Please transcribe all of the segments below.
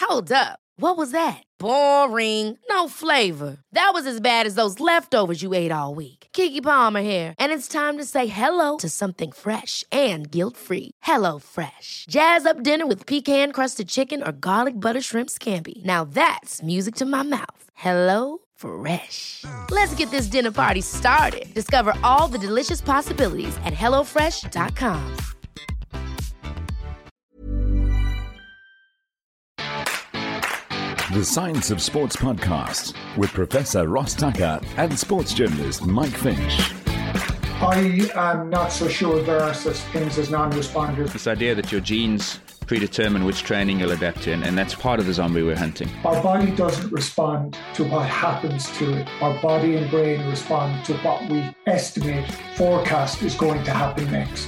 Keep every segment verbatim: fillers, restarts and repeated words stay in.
Hold up. What was that? Boring. No flavor. That was as bad as those leftovers you ate all week. Keke Palmer here, and it's time to say hello to something fresh and guilt-free. Hello Fresh. Jazz up dinner with pecan-crusted chicken or garlic butter shrimp scampi. Now that's music to my mouth. Hello Fresh. Let's get this dinner party started. Discover all the delicious possibilities at hello fresh dot com. The Science of Sports podcast with Professor Ross Tucker and sports journalist Mike Finch. I am not so sure there are such things as non-responders. This idea that your genes predetermine which training you'll adapt to, and, and that's part of the zombie we're hunting. Our body doesn't respond to what happens to it. Our body and brain respond to what we estimate, forecast is going to happen next.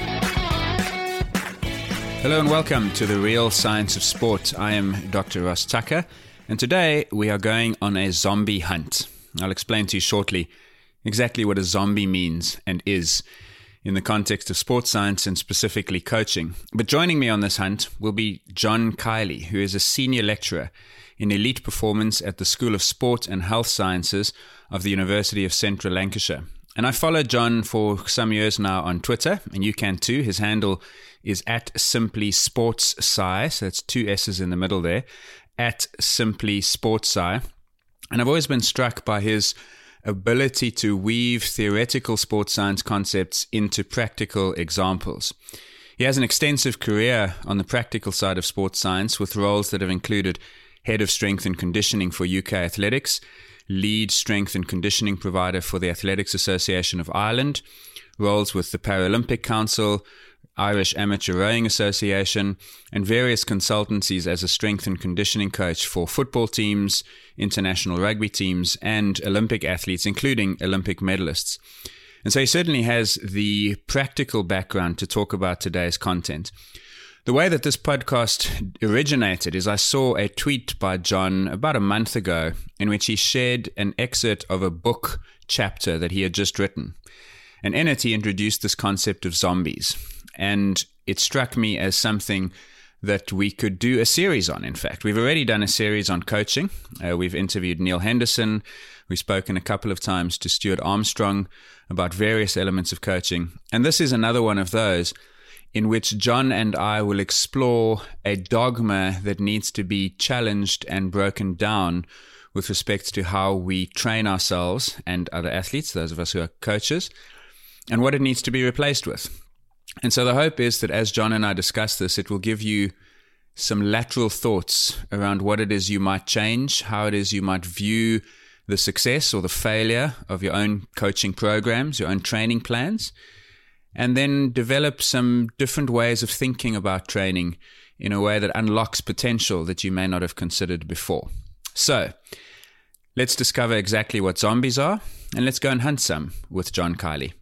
Hello and welcome to The Real Science of Sport. I am Doctor Ross Tucker, and today we are going on a zombie hunt. I'll explain to you shortly exactly what a zombie means and is in the context of sports science and specifically coaching. But joining me on this hunt will be John Kiely, who is a senior lecturer in elite performance at the School of Sport and Health Sciences of the University of Central Lancashire. And I followed John for some years now on Twitter, and you can too. His handle is at Simply Sports Sci, so it's two S's in the middle there, at Simply Sports Sci. And I've always been struck by his ability to weave theoretical sports science concepts into practical examples. He has an extensive career on the practical side of sports science with roles that have included head of strength and conditioning for U K Athletics, lead strength and conditioning provider for the Athletics Association of Ireland, roles with the Paralympic Council, Irish Amateur Rowing Association, and various consultancies as a strength and conditioning coach for football teams, international rugby teams, and Olympic athletes, including Olympic medalists. And so he certainly has the practical background to talk about today's content. The way that this podcast originated is I saw a tweet by John about a month ago in which he shared an excerpt of a book chapter that he had just written. And in it, he introduced this concept of zombies. And it struck me as something that we could do a series on, in fact. We've already done a series on coaching. Uh, we've interviewed Neil Henderson. We've spoken a couple of times to Stuart Armstrong about various elements of coaching. And this is another one of those in which John and I will explore a dogma that needs to be challenged and broken down with respect to how we train ourselves and other athletes, those of us who are coaches, and what it needs to be replaced with. And so the hope is that as John and I discuss this, it will give you some lateral thoughts around what it is you might change, how it is you might view the success or the failure of your own coaching programs, your own training plans, and then develop some different ways of thinking about training in a way that unlocks potential that you may not have considered before. So let's discover exactly what zombies are, and let's go and hunt some with John Kiely.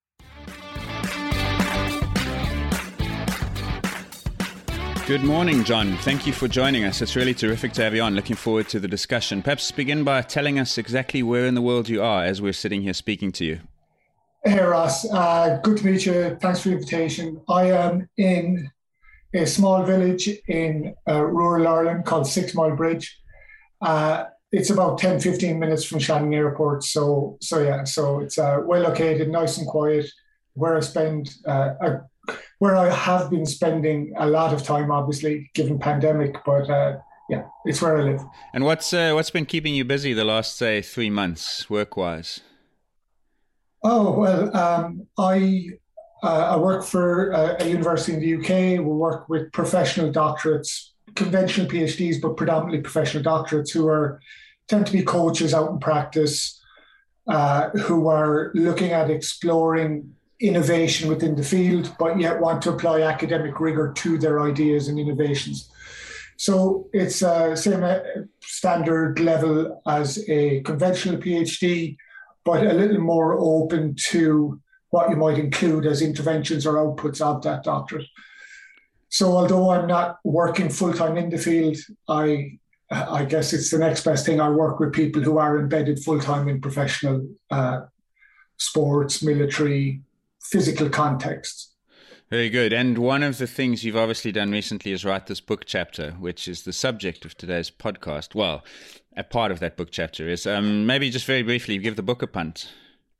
Good morning, John. Thank you for joining us. It's really terrific to have you on. Looking forward to the discussion. Perhaps begin by telling us exactly where in the world you are as we're sitting here speaking to you. Hey, Ross. Uh, good to meet you. Thanks for the invitation. I am in a small village in uh, rural Ireland called Six Mile Bridge. Uh, it's about ten, fifteen minutes from Shannon Airport. So, so yeah, so it's uh, well located, nice and quiet, where I spend uh, a where I have been spending a lot of time, obviously, given pandemic, but uh, yeah, it's where I live. And what's uh, what's been keeping you busy the last, say, three months, work-wise? Oh, well, um, I uh, I work for a, a university in the U K. We work with professional doctorates, conventional PhDs, but predominantly professional doctorates who are tend to be coaches out in practice, uh, who are looking at exploring innovation within the field, but yet want to apply academic rigor to their ideas and innovations. So it's uh, same uh, standard level as a conventional PhD, but a little more open to what you might include as interventions or outputs of that doctorate. So although I'm not working full-time in the field, I I guess it's the next best thing. I work with people who are embedded full-time in professional uh, sports, military, physical contexts. Very good. And one of the things you've obviously done recently is write this book chapter, which is the subject of today's podcast. Well, a part of that book chapter is um, maybe just very briefly give the book a punt.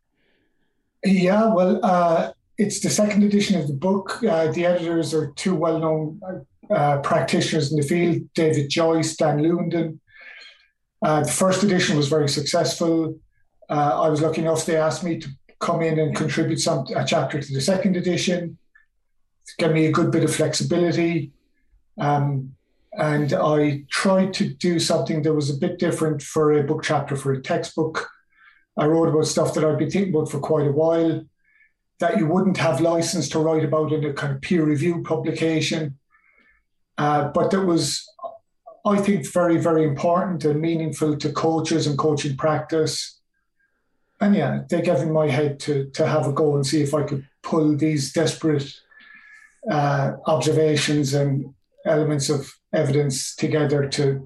Yeah, well, uh, it's the second edition of the book. Uh, the editors are two well-known uh, practitioners in the field, David Joyce, Dan Lewandon. Uh, the first edition was very successful. Uh, I was lucky enough, they asked me to come in and contribute some a chapter to the second edition. Give me a good bit of flexibility. Um, and I tried to do something that was a bit different for a book chapter for a textbook. I wrote about stuff that I'd been thinking about for quite a while, that you wouldn't have license to write about in a kind of peer-reviewed publication. Uh, but that was, I think, very, very important and meaningful to coaches and coaching practice. And yeah, they gave in my head to, to have a go and see if I could pull these desperate Uh, observations and elements of evidence together to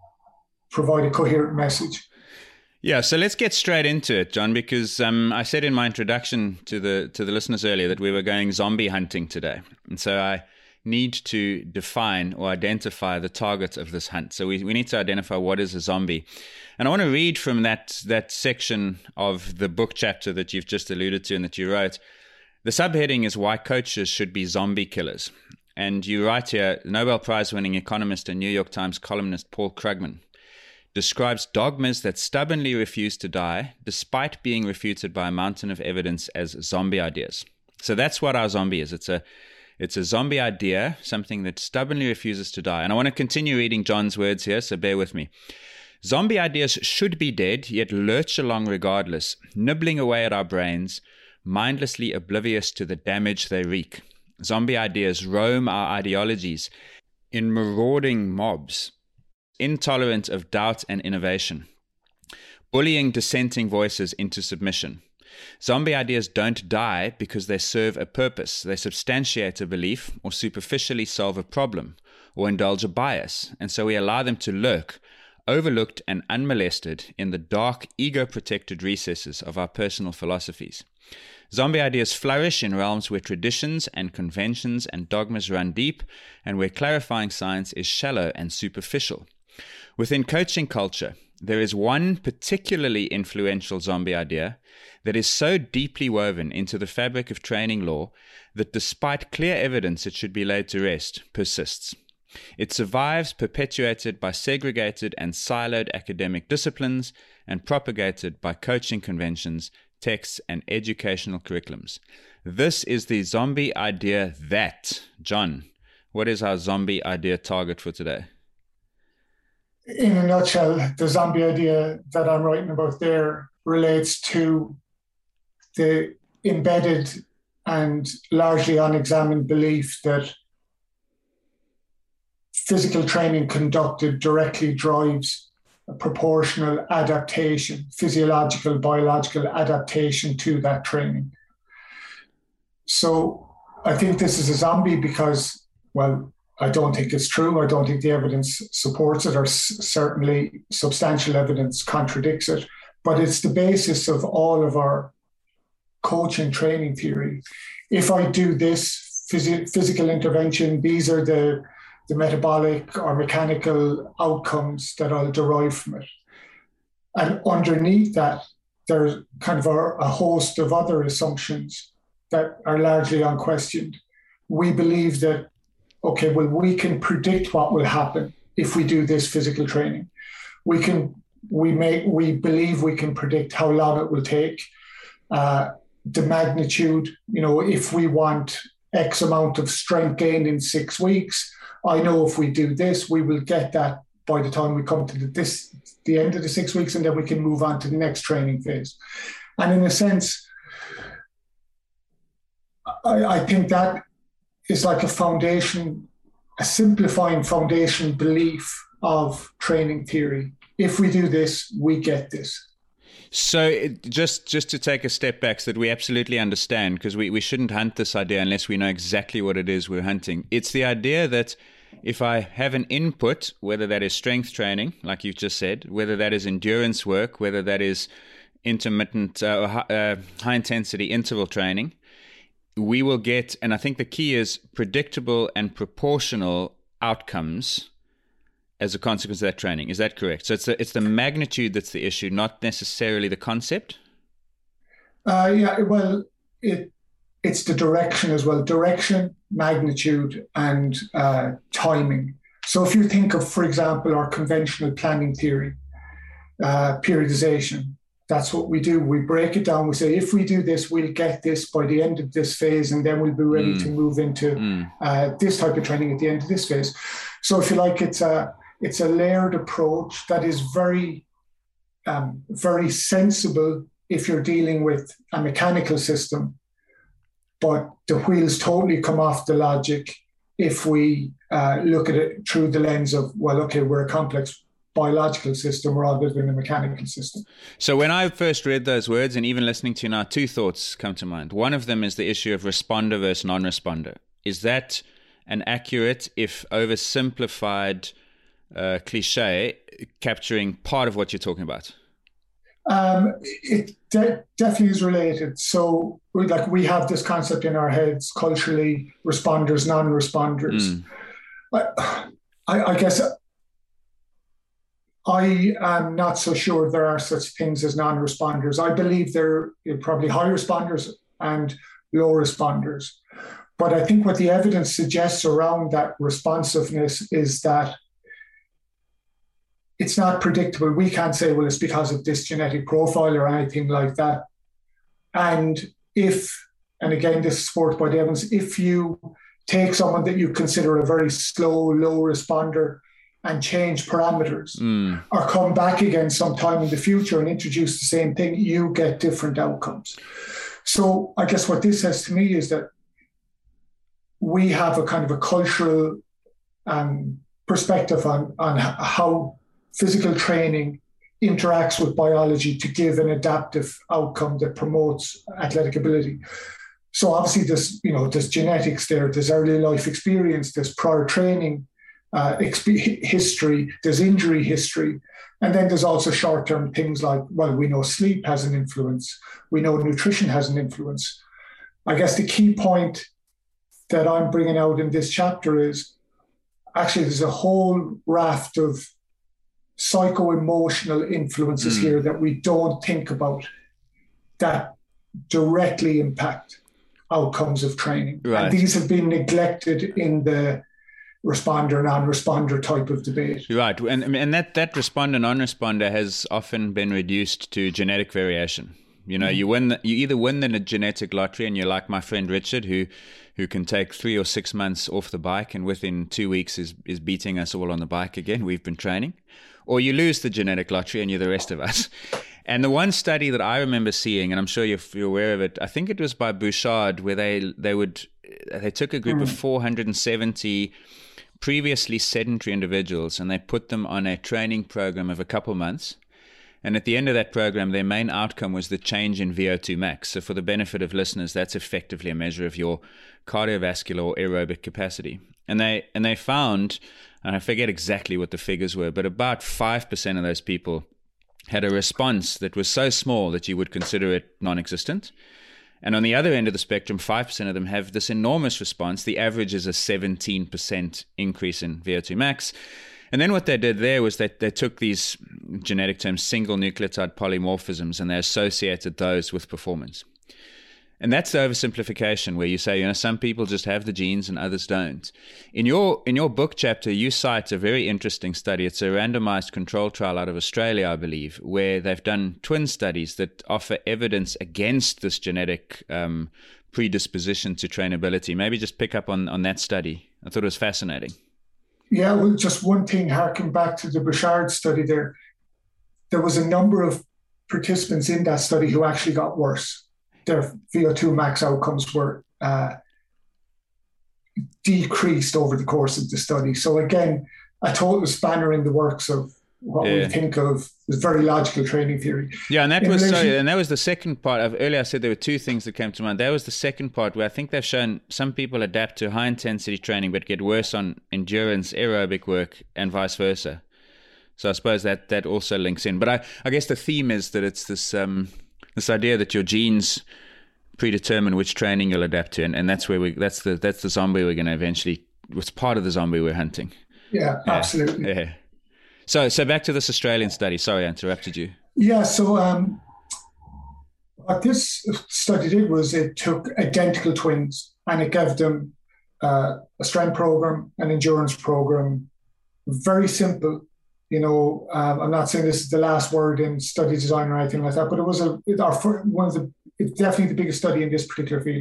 provide a coherent message. Yeah, so let's get straight into it, John, because um, I said in my introduction to the to the listeners earlier that we were going zombie hunting today. And so I need to define or identify the target of this hunt. So we, we need to identify what is a zombie. And I want to read from that that section of the book chapter that you've just alluded to and that you wrote. The subheading is Why Coaches Should Be Zombie Killers. And you write here, Nobel Prize-winning economist and New York Times columnist Paul Krugman describes dogmas that stubbornly refuse to die despite being refuted by a mountain of evidence as zombie ideas. So that's what our zombie is. It's a it's a zombie idea, something that stubbornly refuses to die. And I want to continue reading John's words here, so bear with me. Zombie ideas should be dead, yet lurch along regardless, nibbling away at our brains, mindlessly oblivious to the damage they wreak. Zombie ideas roam our ideologies in marauding mobs, intolerant of doubt and innovation, bullying dissenting voices into submission. Zombie ideas don't die because they serve a purpose. They substantiate a belief or superficially solve a problem or indulge a bias, and so we allow them to lurk, overlooked and unmolested in the dark, ego-protected recesses of our personal philosophies. Zombie ideas flourish in realms where traditions and conventions and dogmas run deep and where clarifying science is shallow and superficial. Within coaching culture, there is one particularly influential zombie idea that is so deeply woven into the fabric of training law that despite clear evidence it should be laid to rest, persists. It survives perpetuated by segregated and siloed academic disciplines and propagated by coaching conventions, texts, and educational curriculums. This is the zombie idea that, John, what is our zombie idea target for today? In a nutshell, the zombie idea that I'm writing about there relates to the embedded and largely unexamined belief that physical training conducted directly drives a proportional adaptation, physiological, biological adaptation to that training. So I think this is a zombie because, well, I don't think it's true. I don't think the evidence supports it, or s- certainly substantial evidence contradicts it. But it's the basis of all of our coaching training theory. If I do this phys- physical intervention, these are the the metabolic or mechanical outcomes that I'll derive from it. And underneath that, there's kind of a, a host of other assumptions that are largely unquestioned. We believe that, okay, well, we can predict what will happen if we do this physical training. We can, we make, we believe we can predict how long it will take, uh, the magnitude, you know, if we want X amount of strength gain in six weeks, I know if we do this, we will get that by the time we come to the, this, the end of the six weeks, and then we can move on to the next training phase. And in a sense, I, I think that is like a foundation, a simplifying foundation belief of training theory. If we do this, we get this. So it, just just to take a step back so that we absolutely understand, because we, we shouldn't hunt this idea unless we know exactly what it is we're hunting. It's the idea that if I have an input, whether that is strength training, like you've just said, whether that is endurance work, whether that is intermittent uh, uh, high-intensity interval training, we will get, and I think the key is predictable and proportional outcomes as a consequence of that training. Is that correct? So it's the, it's the magnitude that's the issue, not necessarily the concept? Uh, yeah, well, it it's the direction as well. Direction, magnitude, and uh, timing. So if you think of, for example, our conventional planning theory, uh, periodization, that's what we do. We break it down. We say, if we do this, we'll get this by the end of this phase, and then we'll be ready mm. to move into mm. uh, this type of training at the end of this phase. So if you like, it's a it's a layered approach that is very, um, very sensible if you're dealing with a mechanical system, but the wheels totally come off the logic if we uh, look at it through the lens of, well, okay, we're a complex biological system rather than a mechanical system. So when I first read those words, and even listening to you now, two thoughts come to mind. One of them is the issue of responder versus non-responder. Is that an accurate, if oversimplified, uh, cliche capturing part of what you're talking about? Um, it de- definitely is related. So, we, like, we have this concept in our heads culturally: responders, non-responders. Mm. I, I, I guess I am not so sure there are such things as non-responders. I believe there are probably high responders and low responders. But I think what the evidence suggests around that responsiveness is that it's not predictable. We can't say, well, it's because of this genetic profile or anything like that. And if, and again, this is supported by the evidence, if you take someone that you consider a very slow, low responder and change parameters mm. or come back again sometime in the future and introduce the same thing, you get different outcomes. So I guess what this says to me is that we have a kind of a cultural um, perspective on, on how physical training interacts with biology to give an adaptive outcome that promotes athletic ability. So obviously there's, you know, there's genetics there, there's early life experience, there's prior training uh, exp- history, there's injury history. And then there's also short-term things like, well, we know sleep has an influence. We know nutrition has an influence. I guess the key point that I'm bringing out in this chapter is actually there's a whole raft of psycho-emotional influences mm. here that we don't think about that directly impact outcomes of training. Right. And these have been neglected in the responder, non-responder type of debate. Right. And, and that, that responder, non-responder has often been reduced to genetic variation. You know, mm. you win. The, you either win the genetic lottery, and you're like my friend Richard, who who can take three or six months off the bike, and within two weeks is is beating us all on the bike again. We've been training, or you lose the genetic lottery, and you're the rest of us. And the one study that I remember seeing, and I'm sure you're, you're aware of it, I think it was by Bouchard, where they they would they took a group mm. of four hundred seventy previously sedentary individuals, and they put them on a training program of a couple months. And at the end of that program, their main outcome was the change in V O two max. So for the benefit of listeners, that's effectively a measure of your cardiovascular or aerobic capacity. And they and they found, and I forget exactly what the figures were, but about five percent of those people had a response that was so small that you would consider it non-existent. And on the other end of the spectrum, five percent of them have this enormous response. The average is a seventeen percent increase in V O two max. And then what they did there was that they took these genetic terms, single nucleotide polymorphisms, and they associated those with performance. And that's the oversimplification where you say, you know, some people just have the genes and others don't. In your in your book chapter, you cite a very interesting study. It's a randomized control trial out of Australia, I believe, where they've done twin studies that offer evidence against this genetic um, predisposition to trainability. Maybe just pick up on, on that study. I thought it was fascinating. Yeah, well, just one thing, harking back to the Bouchard study there, there was a number of participants in that study who actually got worse. Their V O two max outcomes were uh, decreased over the course of the study. So again, a total spanner in the works of what yeah. we think of as very logical training theory. Yeah, and that in was relation- so, and that was the second part of earlier I said there were two things that came to mind. That was the second part where I think they've shown some people adapt to high intensity training but get worse on endurance aerobic work and vice versa. So I suppose that that also links in. But I, I guess the theme is that it's this um, this idea that your genes predetermine which training you'll adapt to, and, and that's where we that's the that's the zombie we're going to eventually. It's part of the zombie we're hunting. Yeah, yeah. Absolutely. Yeah. So so back to this Australian study. Sorry, I interrupted you. Yeah. So um, what this study did was it took identical twins and it gave them uh, a strength program, an endurance program, very simple. You know, um, I'm not saying this is the last word in study design or anything like that, but it was a it, our one of the it's definitely the biggest study in this particular field.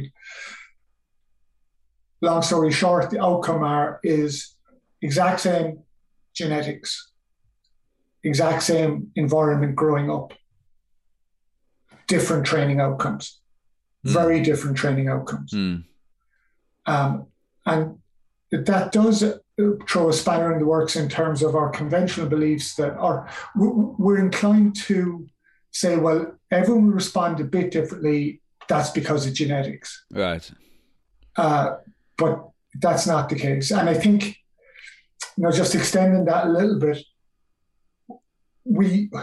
Long story short, the outcome are is exact same genetics, exact same environment growing up, different training outcomes, mm. very different training outcomes, mm. um, and that does throw a spanner in the works in terms of our conventional beliefs that are, we're inclined to say, well, everyone will respond a bit differently. That's because of genetics. Right. Uh, but that's not the case. And I think, you know, just extending that a little bit, we,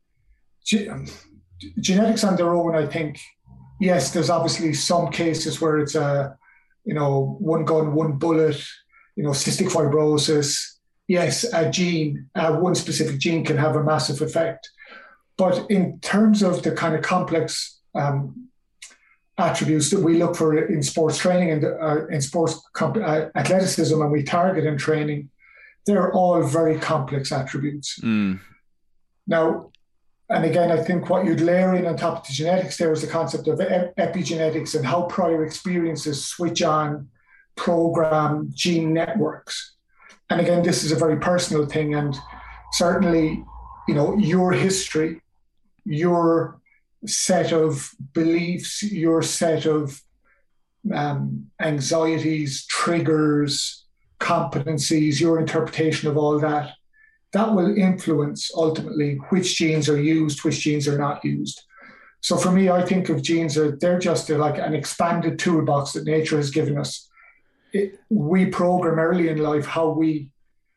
ge- genetics on their own, I think, yes, there's obviously some cases where it's a, you know, one gun, one bullet, you know, cystic fibrosis. Yes, a gene, uh, one specific gene can have a massive effect. But in terms of the kind of complex um, attributes that we look for in sports training and uh, in sports comp- uh, athleticism and we target in training, they're all very complex attributes. Mm. Now, and again, I think what you'd layer in on top of the genetics there is the concept of epigenetics and how prior experiences switch on program gene networks. And again, this is a very personal thing. And certainly, you know, your history, your set of beliefs, your set of um, anxieties, triggers, competencies, your interpretation of all that, that will influence ultimately which genes are used, which genes are not used. So for me, I think of genes as they're just like an expanded toolbox that nature has given us. It, we program early in life how we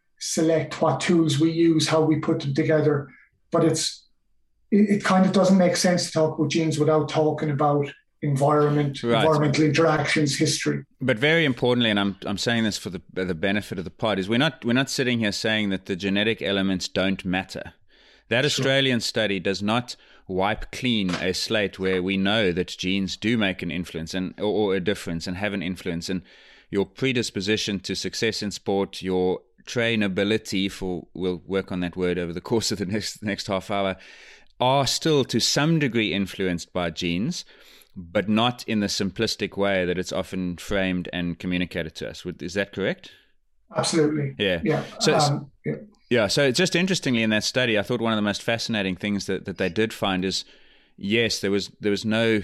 select what tools we use, how we put them together. But it's it, it kind of doesn't make sense to talk about genes without talking about environment, right. environmental interactions, history. But very importantly, and I'm I'm saying this for the the benefit of the pod, is we're not we're not sitting here saying that the genetic elements don't matter. That sure. Australian study does not wipe clean a slate where we know that genes do make an influence and or, or a difference and have an influence, and your predisposition to success in sport, your trainability, for we'll work on that word over the course of the next next half hour, are still to some degree influenced by genes, but not in the simplistic way that it's often framed and communicated to us. Is that correct? Absolutely. Yeah. Yeah. So, um, yeah. yeah. So just interestingly in that study, I thought one of the most fascinating things that, that they did find is, yes, there was there was no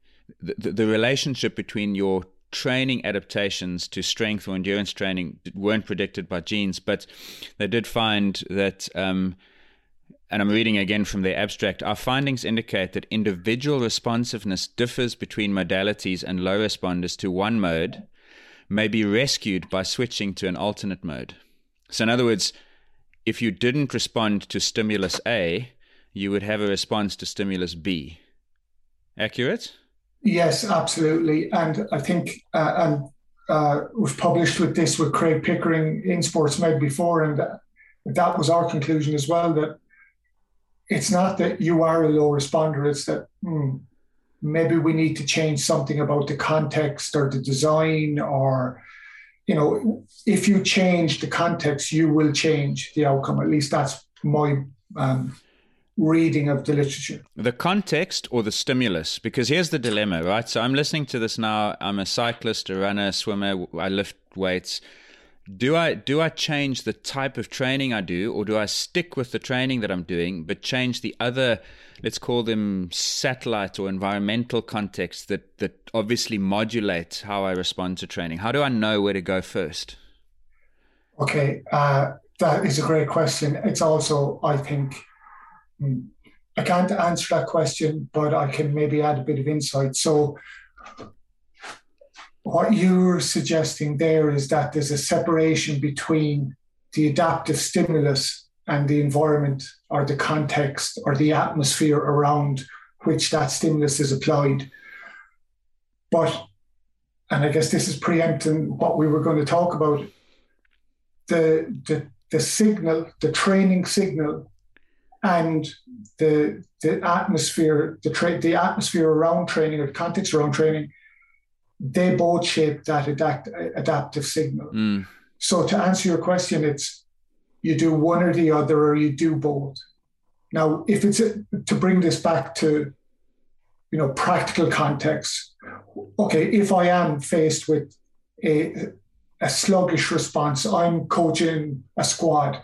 the, the relationship between your training adaptations to strength or endurance training weren't predicted by genes, but they did find that, um, and I'm reading again from their abstract, our findings indicate that individual responsiveness differs between modalities, and low responders to one mode may be rescued by switching to an alternate mode. So in other words, if you didn't respond to stimulus A, you would have a response to stimulus B. Accurate? Yes, absolutely. And I think, uh, and uh, was published with this with Craig Pickering in Sports Med before, and that, that was our conclusion as well, that it's not that you are a low responder, it's that hmm, maybe we need to change something about the context or the design, or, you know, if you change the context, you will change the outcome. At least that's my um reading of the literature. The context or the stimulus? Because here's the dilemma, right? So I'm listening to this now. I'm a cyclist, a runner, a swimmer. I lift weights. Do I do I change the type of training I do, or do I stick with the training that I'm doing, but change the other, let's call them satellite or environmental contexts that, that obviously modulate how I respond to training? How do I know where to go first? Okay, uh, that is a great question. It's also, I think, I can't answer that question, but I can maybe add a bit of insight. So what you're suggesting there is that there's a separation between the adaptive stimulus and the environment or the context or the atmosphere around which that stimulus is applied. But, and I guess this is preempting what we were going to talk about, the the the signal, the training signal, and the the atmosphere, the tra- the atmosphere around training, or the context around training, they both shape that adapt- adaptive signal. Mm. So to answer your question, it's you do one or the other, or you do both. Now, if it's a, to bring this back to, you know, practical context, okay, if I am faced with a a sluggish response, I'm coaching a squad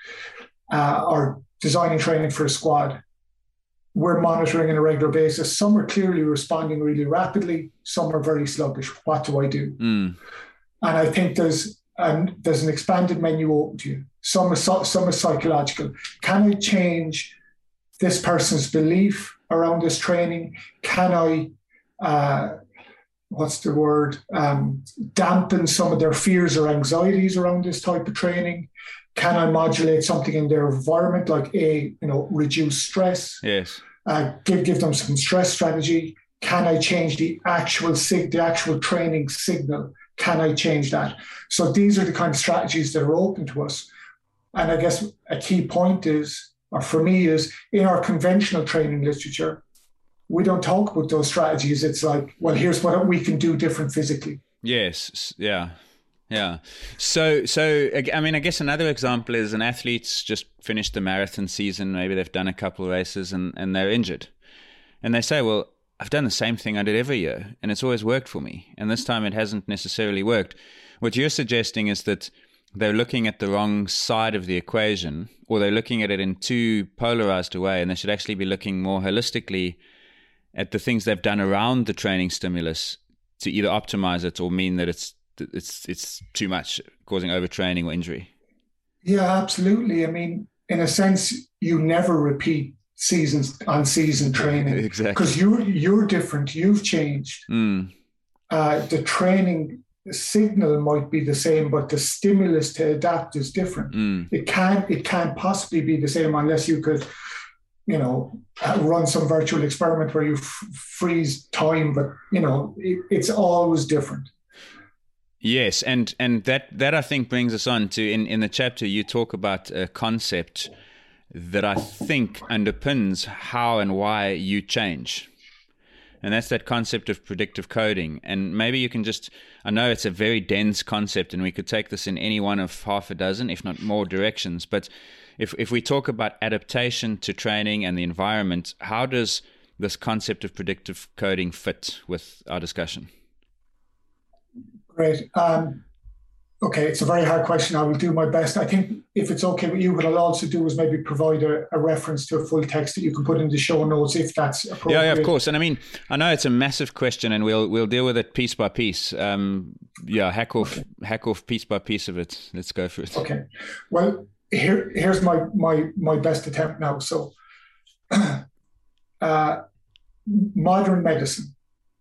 uh, or designing training for a squad. We're monitoring on a regular basis. Some are clearly responding really rapidly. Some are very sluggish. What do I do? Mm. And I think there's an, there's an expanded menu open to you. Some is, some is psychological. Can I change this person's belief around this training? Can I, uh, what's the word, um, dampen some of their fears or anxieties around this type of training? Can I modulate something in their environment, like a, you know, reduce stress? Yes. Uh, give give them some stress strategy. Can I change the actual sig- the actual training signal? Can I change that? So these are the kind of strategies that are open to us. And I guess a key point is, or for me, is in our conventional training literature, we don't talk about those strategies. It's like, well, here's what we can do different physically. Yes. Yeah. Yeah. So, so I mean, I guess another example is an athlete's just finished the marathon season. Maybe they've done a couple of races and, and they're injured. And they say, well, I've done the same thing I did every year and it's always worked for me. And this time it hasn't necessarily worked. What you're suggesting is that they're looking at the wrong side of the equation, or they're looking at it in too polarized a way, and they should actually be looking more holistically at the things they've done around the training stimulus to either optimize it or mean that it's it's it's too much, causing overtraining or injury. Yeah, absolutely. I mean, in a sense, you never repeat seasons on season training. Exactly. Because you're you're different. You've changed. Mm. Uh, the training signal might be the same, but the stimulus to adapt is different. Mm. It can't it can't possibly be the same unless you could, you know, run some virtual experiment where you f- freeze time. But you know, it, it's always different. Yes, and and that that I think brings us on to in in the chapter you talk about a concept that I think underpins how and why you change. And that's that concept of predictive coding. And maybe you can just, I know it's a very dense concept and we could take this in any one of half a dozen, if not more directions. But if, if we talk about adaptation to training and the environment, how does this concept of predictive coding fit with our discussion? Great. Um, okay, it's a very hard question. I will do my best. I think if it's okay with you, what I'll also do is maybe provide a, a reference to a full text that you can put in the show notes if that's appropriate. Yeah, yeah, of course. And I mean, I know it's a massive question, and we'll we'll deal with it piece by piece. Um, yeah, hack off okay. hack off piece by piece of it. Let's go for it. Okay. Well, here here's my my my best attempt now. So, uh, modern medicine.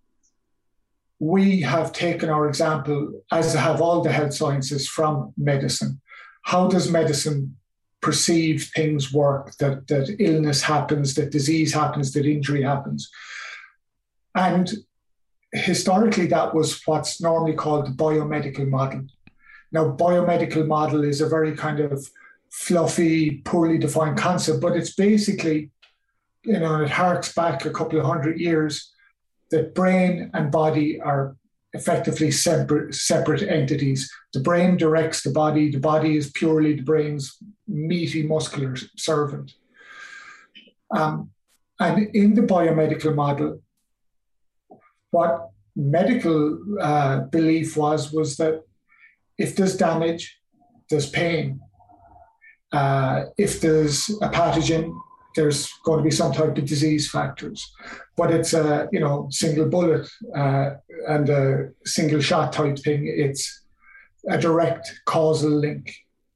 We have taken our example, as have all the health sciences, from medicine. How does medicine perceive things work, that, that illness happens, that disease happens, that injury happens? And historically, that was what's normally called the biomedical model. Now, biomedical model is a very kind of fluffy, poorly defined concept, but it's basically, you know, it harks back a couple of hundred years that brain and body are effectively separate, separate entities. The brain directs the body. The body is purely the brain's meaty muscular servant. Um, and in the biomedical model, what medical uh, belief was, was that if there's damage, there's pain. Uh, if there's a pathogen, there's going to be some type of disease factors, but it's a, you know, single bullet uh, and a single shot type thing. It's a direct causal link.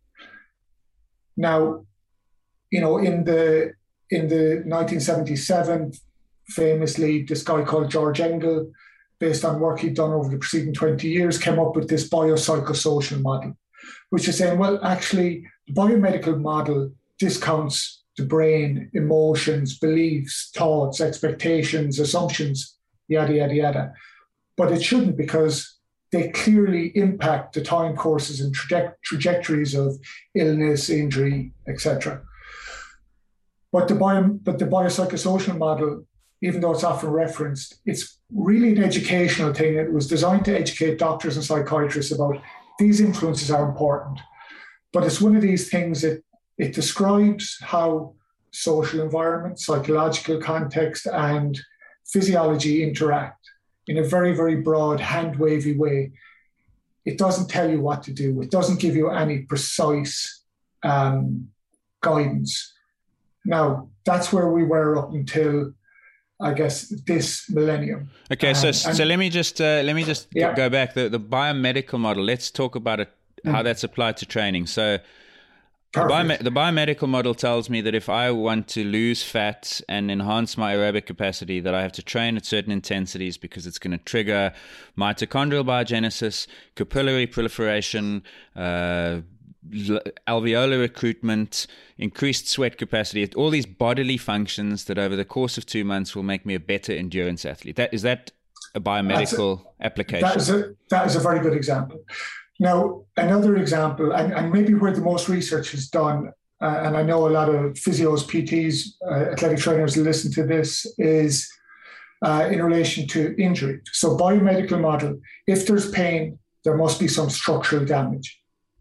Now, you know, in the in the nineteen seventy-seven, famously, this guy called George Engel, based on work he'd done over the preceding twenty years, came up with this biopsychosocial model, which is saying, well, actually, the biomedical model discounts the brain, emotions, beliefs, thoughts, expectations, assumptions, yada, yada, yada. but it shouldn't, because they clearly impact the time courses and traje- trajectories of illness, injury, et cetera. But the bio, but the biopsychosocial model, even though it's often referenced, it's really an educational thing. It was designed to educate doctors and psychiatrists about these influences are important. But it's one of these things that it describes how social environment, psychological context, and physiology interact in a very, very broad, hand-wavy way. It doesn't tell you what to do. It doesn't give you any precise um, guidance. Now, that's where we were up until, I guess, this millennium. Okay, so um, so let me just uh, let me just yeah. go back. The the biomedical model. Let's talk about it. How that's applied to training. So the, biome- the biomedical model tells me that if I want to lose fat and enhance my aerobic capacity, that I have to train at certain intensities because it's going to trigger mitochondrial biogenesis, capillary proliferation, uh, alveolar recruitment, increased sweat capacity, all these bodily functions that over the course of two months will make me a better endurance athlete. That, is that a biomedical a, application? That is a, that is a very good example. Now, another example, and, and maybe where the most research is done, uh, and I know a lot of physios, P Ts, uh, athletic trainers listen to this, is uh, in relation to injury. So biomedical model, if there's pain, there must be some structural damage.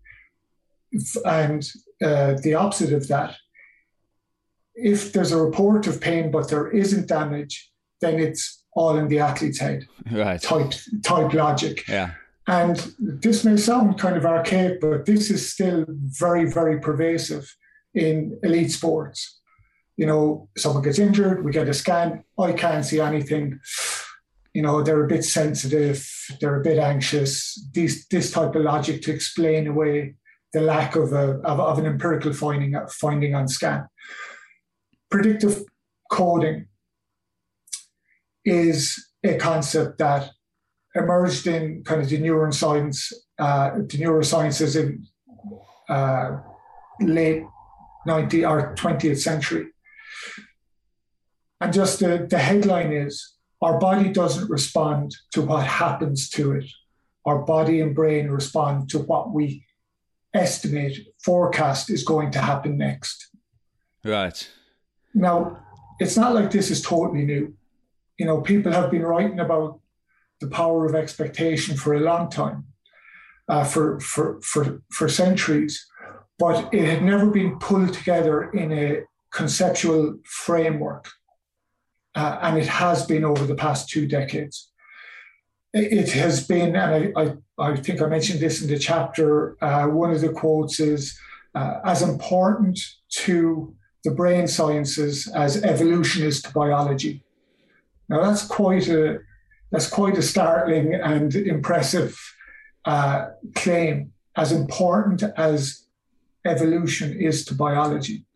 And uh, the opposite of that, if there's a report of pain but there isn't damage, then it's all in the athlete's head. Right. Type, type logic. Yeah. And this may sound kind of archaic, but this is still very, very pervasive in elite sports. You know, someone gets injured, we get a scan, I can't see anything. You know, they're a bit sensitive, they're a bit anxious. These, this type of logic to explain away the lack of, a, of, of an empirical finding, finding on scan. Predictive coding is a concept that emerged in kind of the neuroscience, uh, the neurosciences in uh, late nineteenth or twentieth century. And just the, the headline is, our body doesn't respond to what happens to it. Our body and brain respond to what we estimate, forecast is going to happen next. Right. Now, it's not like this is totally new. You know, people have been writing about the power of expectation for a long time, uh, for, for, for, for centuries, but it had never been pulled together in a conceptual framework. Uh, and it has been over the past two decades. It has been, and I, I, I think I mentioned this in the chapter, uh, one of the quotes is, uh, as important to the brain sciences as evolution is to biology. Now that's quite a, that's quite a startling and impressive uh, claim, as important as evolution is to biology.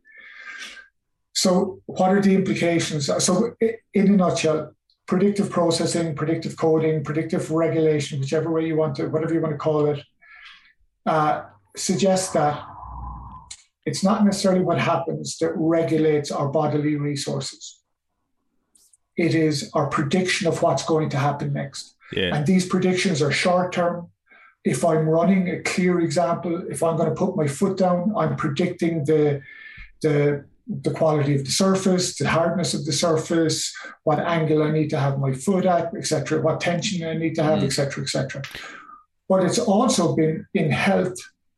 So what are the implications? So in a nutshell, predictive processing, predictive coding, predictive regulation, whichever way you want to, whatever you want to call it, uh, suggests that it's not necessarily what happens that regulates our bodily resources. It is our prediction of what's going to happen next. Yeah. And these predictions are short-term. If I'm running a clear example, if I'm going to put my foot down, I'm predicting the, the, the quality of the surface, the hardness of the surface, what angle I need to have my foot at, et cetera, what tension I need to have, mm. et cetera, et cetera. But it's also been in health.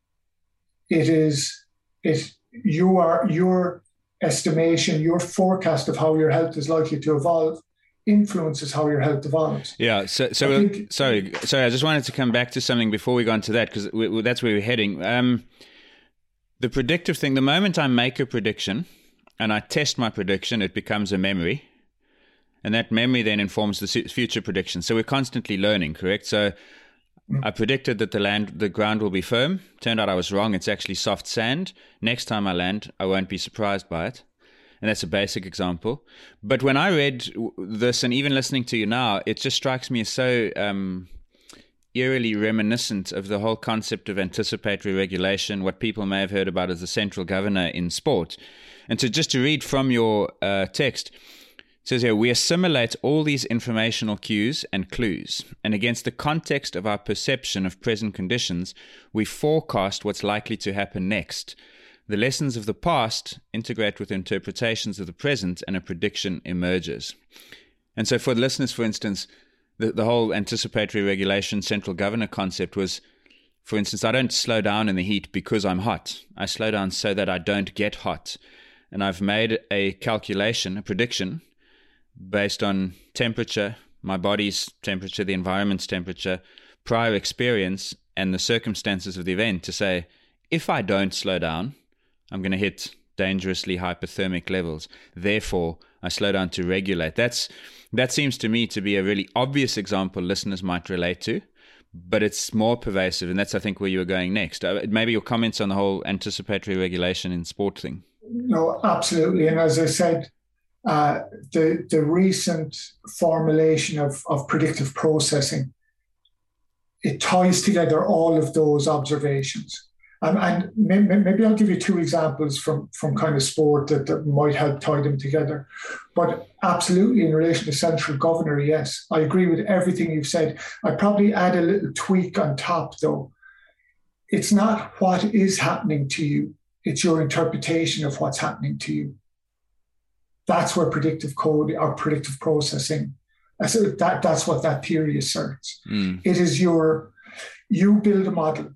It is, it, you are, your estimation, your forecast of how your health is likely to evolve influences how your health evolves. Yeah. So, so uh, think, sorry, sorry. I just wanted to come back to something before we go into that, because that's where we're heading. Um, the predictive thing. The moment I make a prediction and I test my prediction, it becomes a memory, and that memory then informs the future prediction. So we're constantly learning, correct? So mm. I predicted that the land, the ground will be firm. Turned out I was wrong. It's actually soft sand. Next time I land, I won't be surprised by it. And that's a basic example. But when I read this, and even listening to you now, it just strikes me as so um, eerily reminiscent of the whole concept of anticipatory regulation, what people may have heard about as the central governor in sport. And to just to read from your uh, text, says here, we assimilate all these informational cues and clues, and against the context of our perception of present conditions, we forecast what's likely to happen next. The lessons of the past integrate with interpretations of the present, and a prediction emerges. And so for the listeners, for instance, the, the whole anticipatory regulation central governor concept was, for instance, I don't slow down in the heat because I'm hot. I slow down so that I don't get hot. And I've made a calculation, a prediction, based on temperature, my body's temperature, the environment's temperature, prior experience, and the circumstances of the event to say, if I don't slow down, I'm going to hit dangerously hypothermic levels. Therefore, I slow down to regulate. That's that seems to me to be a really obvious example listeners might relate to, but it's more pervasive, and that's, I think, where you were going next. Uh, maybe your comments on the whole anticipatory regulation in sport thing. No, absolutely. And as I said, uh, the the recent formulation of, of predictive processing, it ties together all of those observations. Um, and maybe, maybe I'll give you two examples from, from kind of sport that, that might help tie them together. But absolutely, in relation to central governor, yes, I agree with everything you've said. I'd probably add a little tweak on top, though. It's not what is happening to you. It's your interpretation of what's happening to you. That's where predictive code or predictive processing, that, that's what that theory asserts. Mm. It is your, you build a model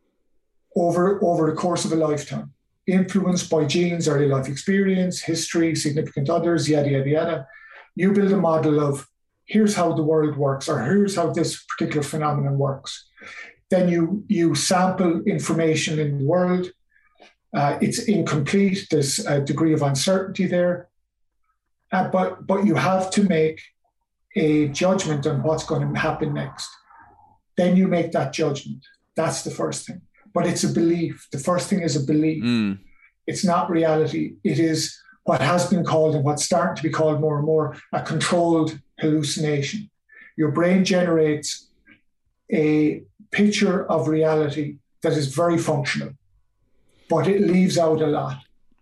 over, over the course of a lifetime, influenced by genes, early life experience, history, significant others, yada, yada, yada. You build a model of here's how the world works, or here's how this particular phenomenon works. Then you, you sample information in the world. Uh, it's incomplete. There's a degree of uncertainty there. Uh, but, but you have to make a judgment on what's going to happen next. Then you make that judgment. That's the first thing. But it's a belief. The first thing is a belief. Mm. It's not reality. It is what has been called, and what's starting to be called more and more, a controlled hallucination. Your brain generates a picture of reality that is very functional, but it leaves out a lot.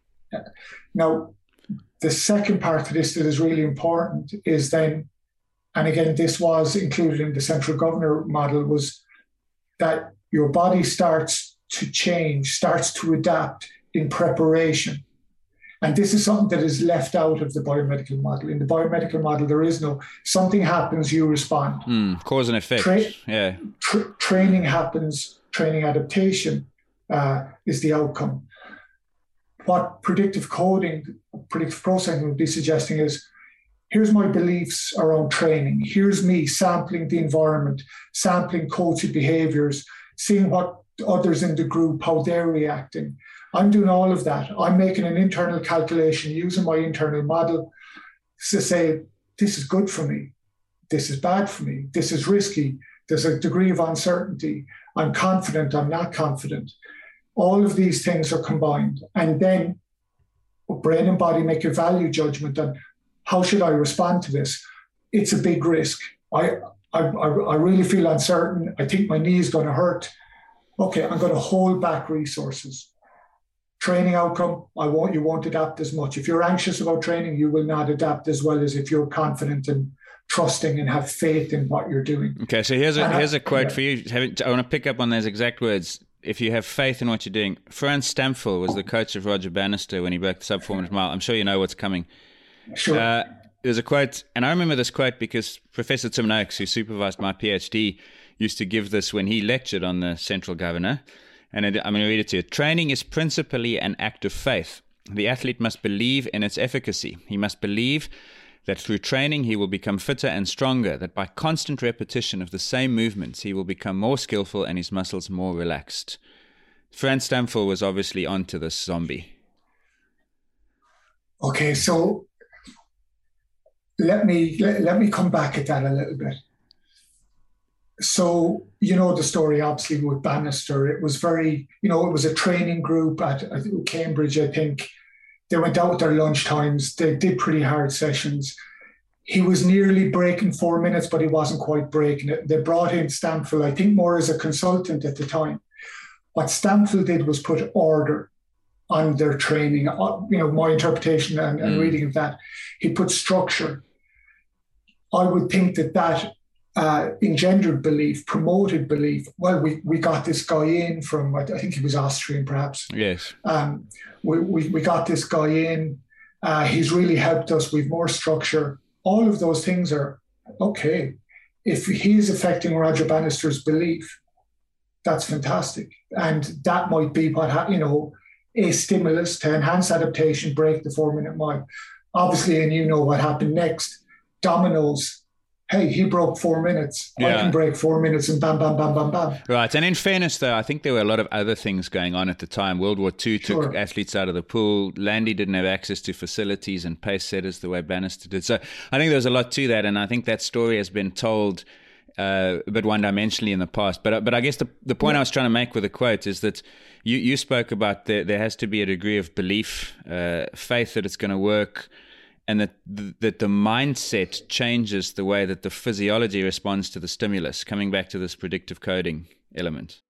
Now, the second part to this that is really important is then, and again, this was included in the central governor model, was that your body starts to change, starts to adapt in preparation. And this is something that is left out of the biomedical model. In the biomedical model, there is no, something happens, you respond. Mm, cause and effect, Tra- yeah. Tra- training happens, training adaptation uh, is the outcome. What predictive coding, predictive processing would be suggesting is, here's my beliefs around training. Here's me sampling the environment, sampling coaching behaviors, seeing what others in the group, how they're reacting. I'm doing all of that. I'm making an internal calculation using my internal model to say, this is good for me. This is bad for me. This is risky. There's a degree of uncertainty. I'm confident. I'm not confident. All of these things are combined. And then brain and body make a value judgment on how should I respond to this? It's a big risk. I, I, I really feel uncertain. I think my knee is going to hurt. Okay, I'm going to hold back resources. Training outcome, I won't, you won't adapt as much. If you're anxious about training, you will not adapt as well as if you're confident and trusting and have faith in what you're doing. Okay, so here's a and here's I, a quote yeah. for you. I want to pick up on those exact words. If you have faith in what you're doing. Frans Stamfel was the coach of Roger Bannister when he broke the sub four hundred mile. I'm sure you know what's coming. Sure. Uh, there's a quote, and I remember this quote because Professor Tim Noakes, who supervised my PhD, used to give this when he lectured on the central governor. And it, I'm going to read it to you. Training is principally an act of faith. The athlete must believe in its efficacy. He must believe that through training he will become fitter and stronger, that by constant repetition of the same movements he will become more skillful and his muscles more relaxed. Frans Stamfel was obviously onto this zombie. Okay, so let me let, let me come back at that a little bit. So, you know the story, obviously, with Bannister. It was very, you know, it was a training group at, at Cambridge, I think. They went out their lunch times. They did pretty hard sessions. He was nearly breaking four minutes, but he wasn't quite breaking it. They brought in Stamfel, I think more as a consultant at the time. What Stamfel did was put order on their training. You know, my interpretation and, and mm. reading of that, he put structure. I would think that that uh, engendered belief, promoted belief. Well, we, we got this guy in from, I think he was Austrian perhaps. Yes. Um, we, we, we got this guy in. Uh, he's really helped us. We've more structure. All of those things are, okay, if he's affecting Roger Bannister's belief, that's fantastic. And that might be what, ha- you know, a stimulus to enhance adaptation, break the four-minute mile. Obviously, and you know what happened next, dominoes. Hey, he broke four minutes. Yeah. I can break four minutes and bam, bam, bam, bam, bam. Right. And in fairness, though, I think there were a lot of other things going on at the time. World War Two took sure. athletes out of the pool. Landy didn't have access to facilities and pace setters the way Bannister did. So I think there's a lot to that. And I think that story has been told uh, a bit one-dimensionally in the past. But but I guess the, the point yeah. I was trying to make with the quote is that you, you spoke about there, there has to be a degree of belief, uh, faith that it's going to work, and that the, that the mindset changes the way that the physiology responds to the stimulus, coming back to this predictive coding element.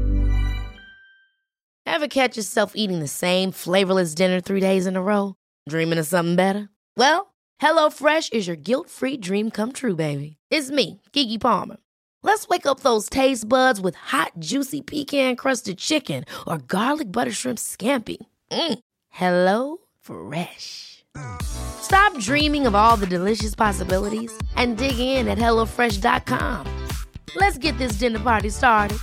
Ever catch yourself eating the same flavorless dinner three days in a row? Dreaming of something better? Well, HelloFresh is your guilt-free dream come true, baby. It's me, Keke Palmer. Let's wake up those taste buds with hot, juicy pecan-crusted chicken or garlic butter shrimp scampi. Mm. Hello Fresh. Stop dreaming of all the delicious possibilities and dig in at hello fresh dot com. Let's get this dinner party started.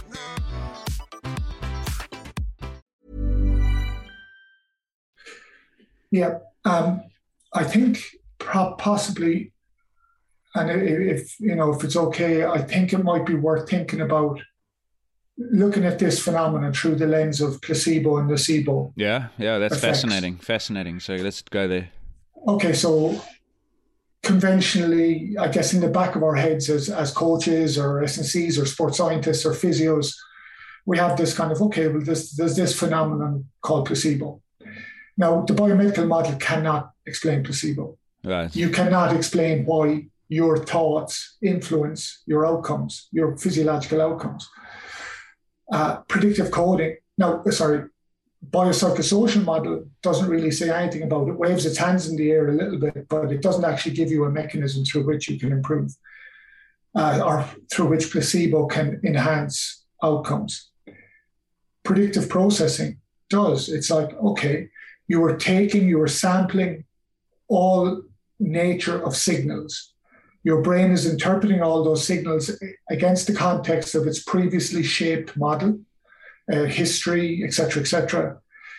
Yeah, um, I think possibly, and if you know if it's okay, I think it might be worth thinking about looking at this phenomenon through the lens of placebo and nocebo. Yeah, yeah, that's effects. fascinating, fascinating. So let's go there. Okay, so conventionally, I guess in the back of our heads as, as coaches or S N Cs or sports scientists or physios, we have this kind of, okay, well, this, there's this phenomenon called placebo. Now, the biomedical model cannot explain placebo. Right. You cannot explain why your thoughts influence your outcomes, your physiological outcomes. Uh, predictive coding, no, sorry, biopsychosocial model doesn't really say anything about it. It waves its hands in the air a little bit, but it doesn't actually give you a mechanism through which you can improve uh, or through which placebo can enhance outcomes. Predictive processing does. It's like, okay, you are taking, you are sampling all nature of signals. Your brain is interpreting all those signals against the context of its previously shaped model. Uh, history, et cetera, et cetera.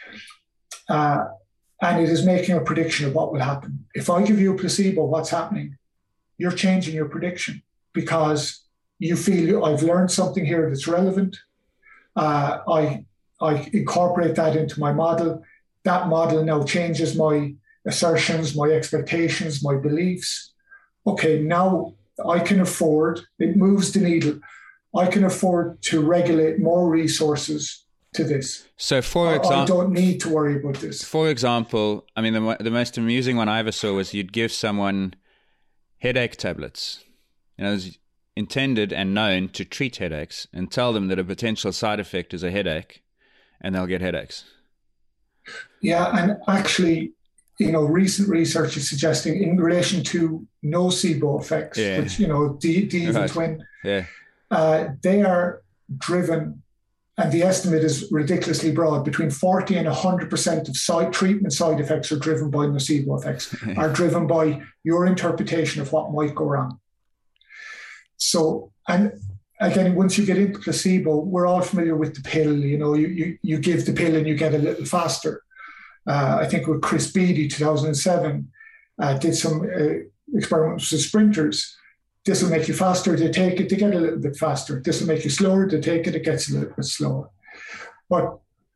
Uh, and it is making a prediction of what will happen. If I give you a placebo, what's happening? You're changing your prediction because you feel I've learned something here that's relevant. Uh, I, I incorporate that into my model. That model now changes my assertions, my expectations, my beliefs. Okay, now I can afford, it moves the needle. I can afford to regulate more resources to this. So, for example, I don't need to worry about this. For example, I mean, the the most amusing one I ever saw was you'd give someone headache tablets. You know, it was intended and known to treat headaches, and tell them that a potential side effect is a headache, and they'll get headaches. Yeah, and actually, you know, recent research is suggesting in relation to nocebo effects, yeah. which, you know, D, D right. twin. Yeah. Uh, they are driven, and the estimate is ridiculously broad, between forty and one hundred percent of side treatment side effects are driven by nocebo effects, are driven by your interpretation of what might go wrong. So, and again, once you get into placebo, we're all familiar with the pill. You know, you you, you give the pill and you get a little faster. Uh, I think with Chris Beatty, two thousand seven, uh, did some uh, experiments with sprinters. This will make you faster to take it, to get a little bit faster. This will make you slower to take it, it gets a little bit slower. But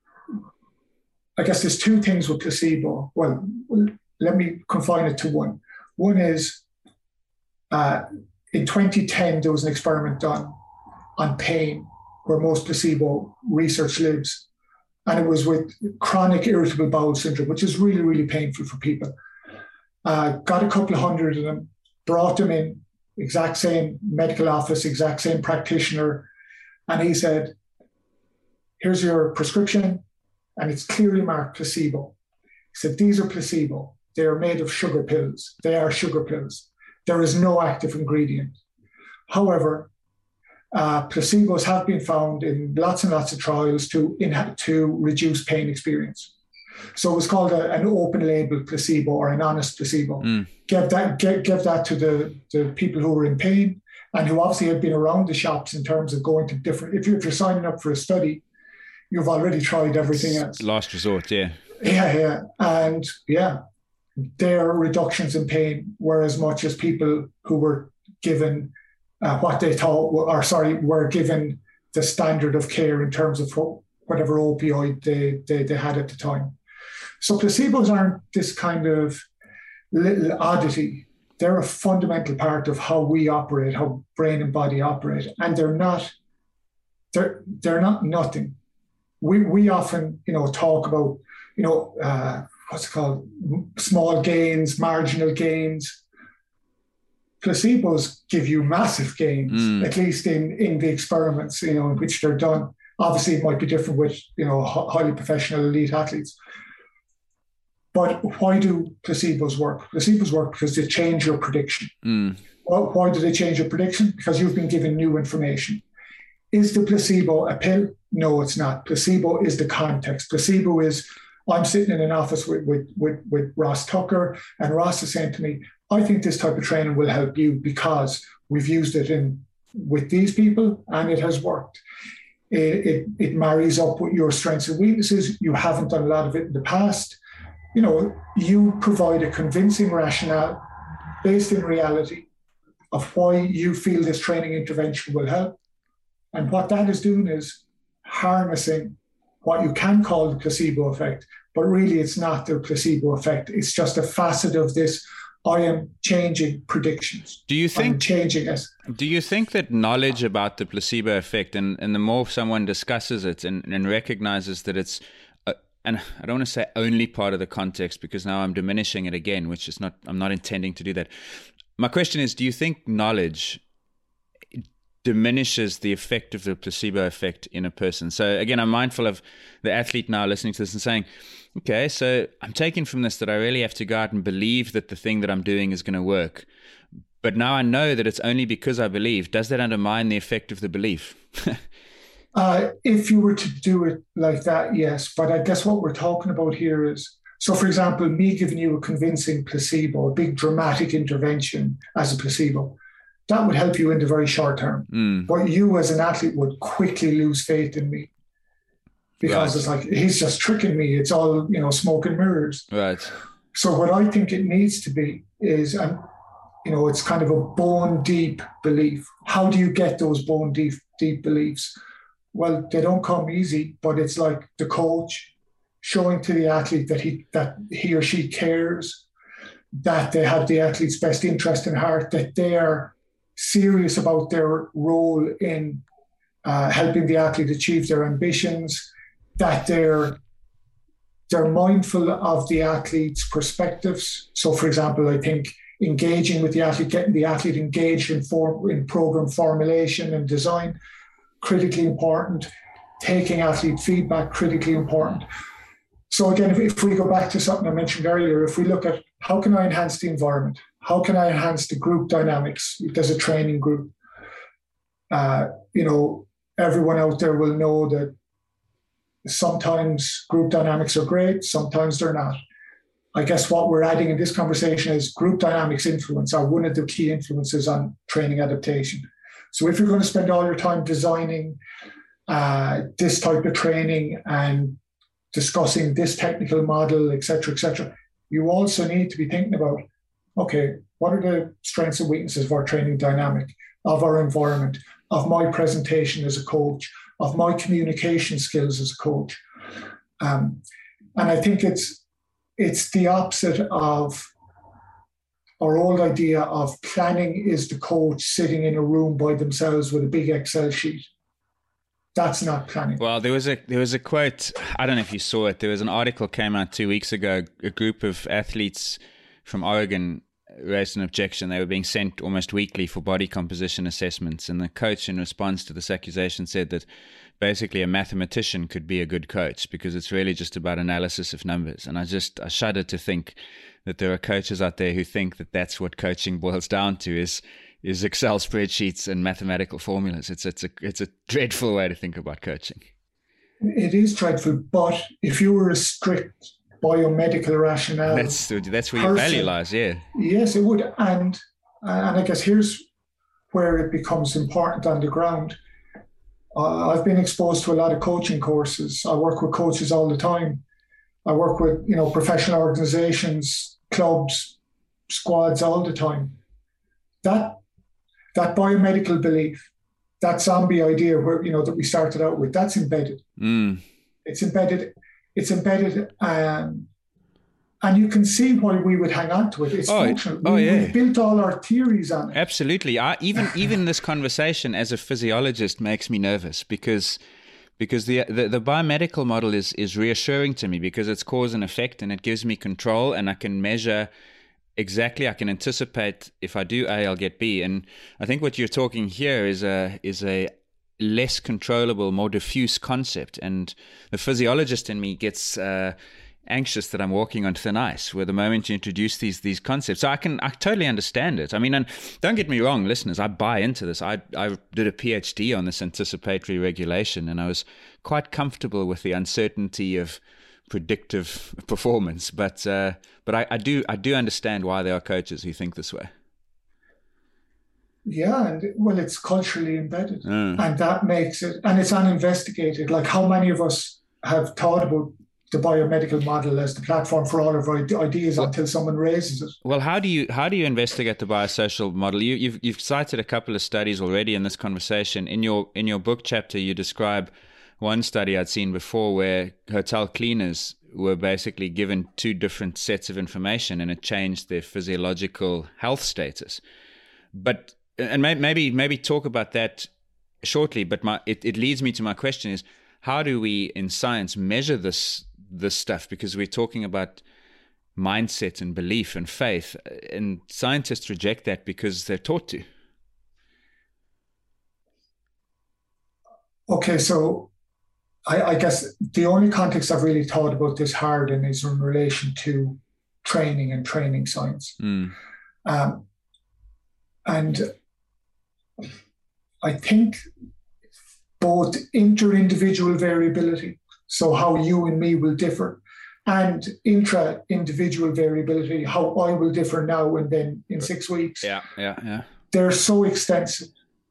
I guess there's two things with placebo. Well, let me confine it to one. One is uh, in twenty ten, there was an experiment done on pain, where most placebo research lives. And it was with chronic irritable bowel syndrome, which is really, really painful for people. Uh, got a couple of hundred of them, brought them in, exact same medical office, exact same practitioner. And he said, here's your prescription, and it's clearly marked placebo. He said, these are placebo. They are made of sugar pills. They are sugar pills. There is no active ingredient. However, uh, placebos have been found in lots and lots of trials to, in, to reduce pain experience. So it was called a, an open label placebo or an honest placebo. Mm. Give that give, give that to the, the people who were in pain and who obviously had been around the shops in terms of going to different, if, you, if you're signing up for a study, you've already tried everything else. Last resort, yeah. Yeah, yeah. And yeah, their reductions in pain were as much as people who were given uh, what they thought, or sorry, were given the standard of care in terms of whatever opioid they, they, they had at the time. So placebos aren't this kind of little oddity. They're a fundamental part of how we operate, how brain and body operate. And they're not, they're, they're not nothing. We we often, you know, talk about, you know, uh, what's it called? Small gains, marginal gains. Placebos give you massive gains, mm. at least in, in the experiments, you know, in which they're done. Obviously, it might be different with, you know, highly professional elite athletes. But why do placebos work? Placebos work because they change your prediction. Mm. Well, why do they change your prediction? Because you've been given new information. Is the placebo a pill? No, it's not. Placebo is the context. Placebo is, I'm sitting in an office with, with, with, with Ross Tucker, and Ross is saying to me, I think this type of training will help you because we've used it in with these people and it has worked. It, it, it marries up with your strengths and weaknesses. You haven't done a lot of it in the past. You know, you provide a convincing rationale based in reality of why you feel this training intervention will help. And what that is doing is harnessing what you can call the placebo effect, but really it's not the placebo effect. It's just a facet of this. I am changing predictions. Do you think I'm changing it? Do you think that knowledge about the placebo effect, and, and the more someone discusses it and, and recognizes that it's, uh, and I don't want to say only part of the context because now I'm diminishing it again, which is not, I'm not intending to do that. My question is, do you think knowledge diminishes the effect of the placebo effect in a person? So again, I'm mindful of the athlete now listening to this and saying, okay, so I'm taking from this that I really have to go out and believe that the thing that I'm doing is going to work. But now I know that it's only because I believe. Does that undermine the effect of the belief? uh, if you were to do it like that, yes. But I guess what we're talking about here is, so for example, me giving you a convincing placebo, a big dramatic intervention as a placebo, that would help you in the very short term. Mm. But you as an athlete would quickly lose faith in me because right. It's like, he's just tricking me. It's all, you know, smoke and mirrors. Right. So what I think it needs to be is, um, you know, it's kind of a bone deep belief. How do you get those bone deep, deep beliefs? Well, they don't come easy, but it's like the coach showing to the athlete that he, that he or she cares, that they have the athlete's best interest in heart, that they are serious about their role in uh, helping the athlete achieve their ambitions, that they're they're mindful of the athlete's perspectives. So, for example, I think engaging with the athlete, getting the athlete engaged in, form, in program formulation and design, critically important. Taking athlete feedback, critically important. So again, if, if we go back to something I mentioned earlier, if we look at how can I enhance the environment? How can I enhance the group dynamics? If there's a training group, uh, you know, everyone out there will know that sometimes group dynamics are great, sometimes they're not. I guess what we're adding in this conversation is group dynamics influence are one of the key influences on training adaptation. So if you're going to spend all your time designing uh, this type of training and discussing this technical model, et cetera, et cetera, you also need to be thinking about, okay, what are the strengths and weaknesses of our training dynamic, of our environment, of my presentation as a coach, of my communication skills as a coach? Um, and I think it's it's the opposite of our old idea of planning is the coach sitting in a room by themselves with a big Excel sheet. That's not planning. Well, there was a there was a quote, I don't know if you saw it, there was an article came out two weeks ago, a group of athletes from Oregon raised an objection. They were being sent almost weekly for body composition assessments, and the coach in response to this accusation said that basically a mathematician could be a good coach because it's really just about analysis of numbers. And I just I shudder to think that there are coaches out there who think that that's what coaching boils down to is is Excel spreadsheets and mathematical formulas. It's it's a it's a dreadful way to think about coaching. It is dreadful, but if you were a strict biomedical rationale, that's that's where your value lies. Yeah. Yes, it would, and and I guess here's where it becomes important on the ground. Uh, I've been exposed to a lot of coaching courses. I work with coaches all the time. I work with you know professional organizations, clubs, squads all the time. That that biomedical belief, that zombie idea where you know that we started out with, that's embedded. Mm. It's embedded. It's embedded, um, and you can see why we would hang on to it. It's oh, functional. Oh, we, yeah. We've built all our theories on it. Absolutely. I, even even this conversation as a physiologist makes me nervous because because the, the the biomedical model is is reassuring to me because it's cause and effect and it gives me control and I can measure exactly. I can anticipate if I do A, I'll get B. And I think what you're talking here is a is a less controllable, more diffuse concept. And the physiologist in me gets uh, anxious that I'm walking on thin ice where the moment you introduce these these concepts. So I can I totally understand it. I mean, and don't get me wrong, listeners, I buy into this. I, I did a PhD on this anticipatory regulation and I was quite comfortable with the uncertainty of predictive performance. But uh, but I, I do I do understand why there are coaches who think this way. Yeah, and well, it's culturally embedded, Mm. and that makes it, and it's uninvestigated. Like, how many of us have thought about the biomedical model as the platform for all of our ideas well, until someone raises it? Well, how do you how do you investigate the biosocial model? You, you've you've cited a couple of studies already in this conversation. In your in your book chapter, you describe one study I'd seen before where hotel cleaners were basically given two different sets of information, and it changed their physiological health status. But And maybe maybe talk about that shortly, but my it, it leads me to my question is, how do we in science measure this this stuff? Because we're talking about mindset and belief and faith, and scientists reject that because they're taught to. Okay, so I, I guess the only context I've really thought about this hard in is in relation to training and training science. Mm. Um, and I think both inter-individual variability, so how you and me will differ, and intra-individual variability, how I will differ now and then in six weeks. Yeah, yeah, yeah. They're so extensive.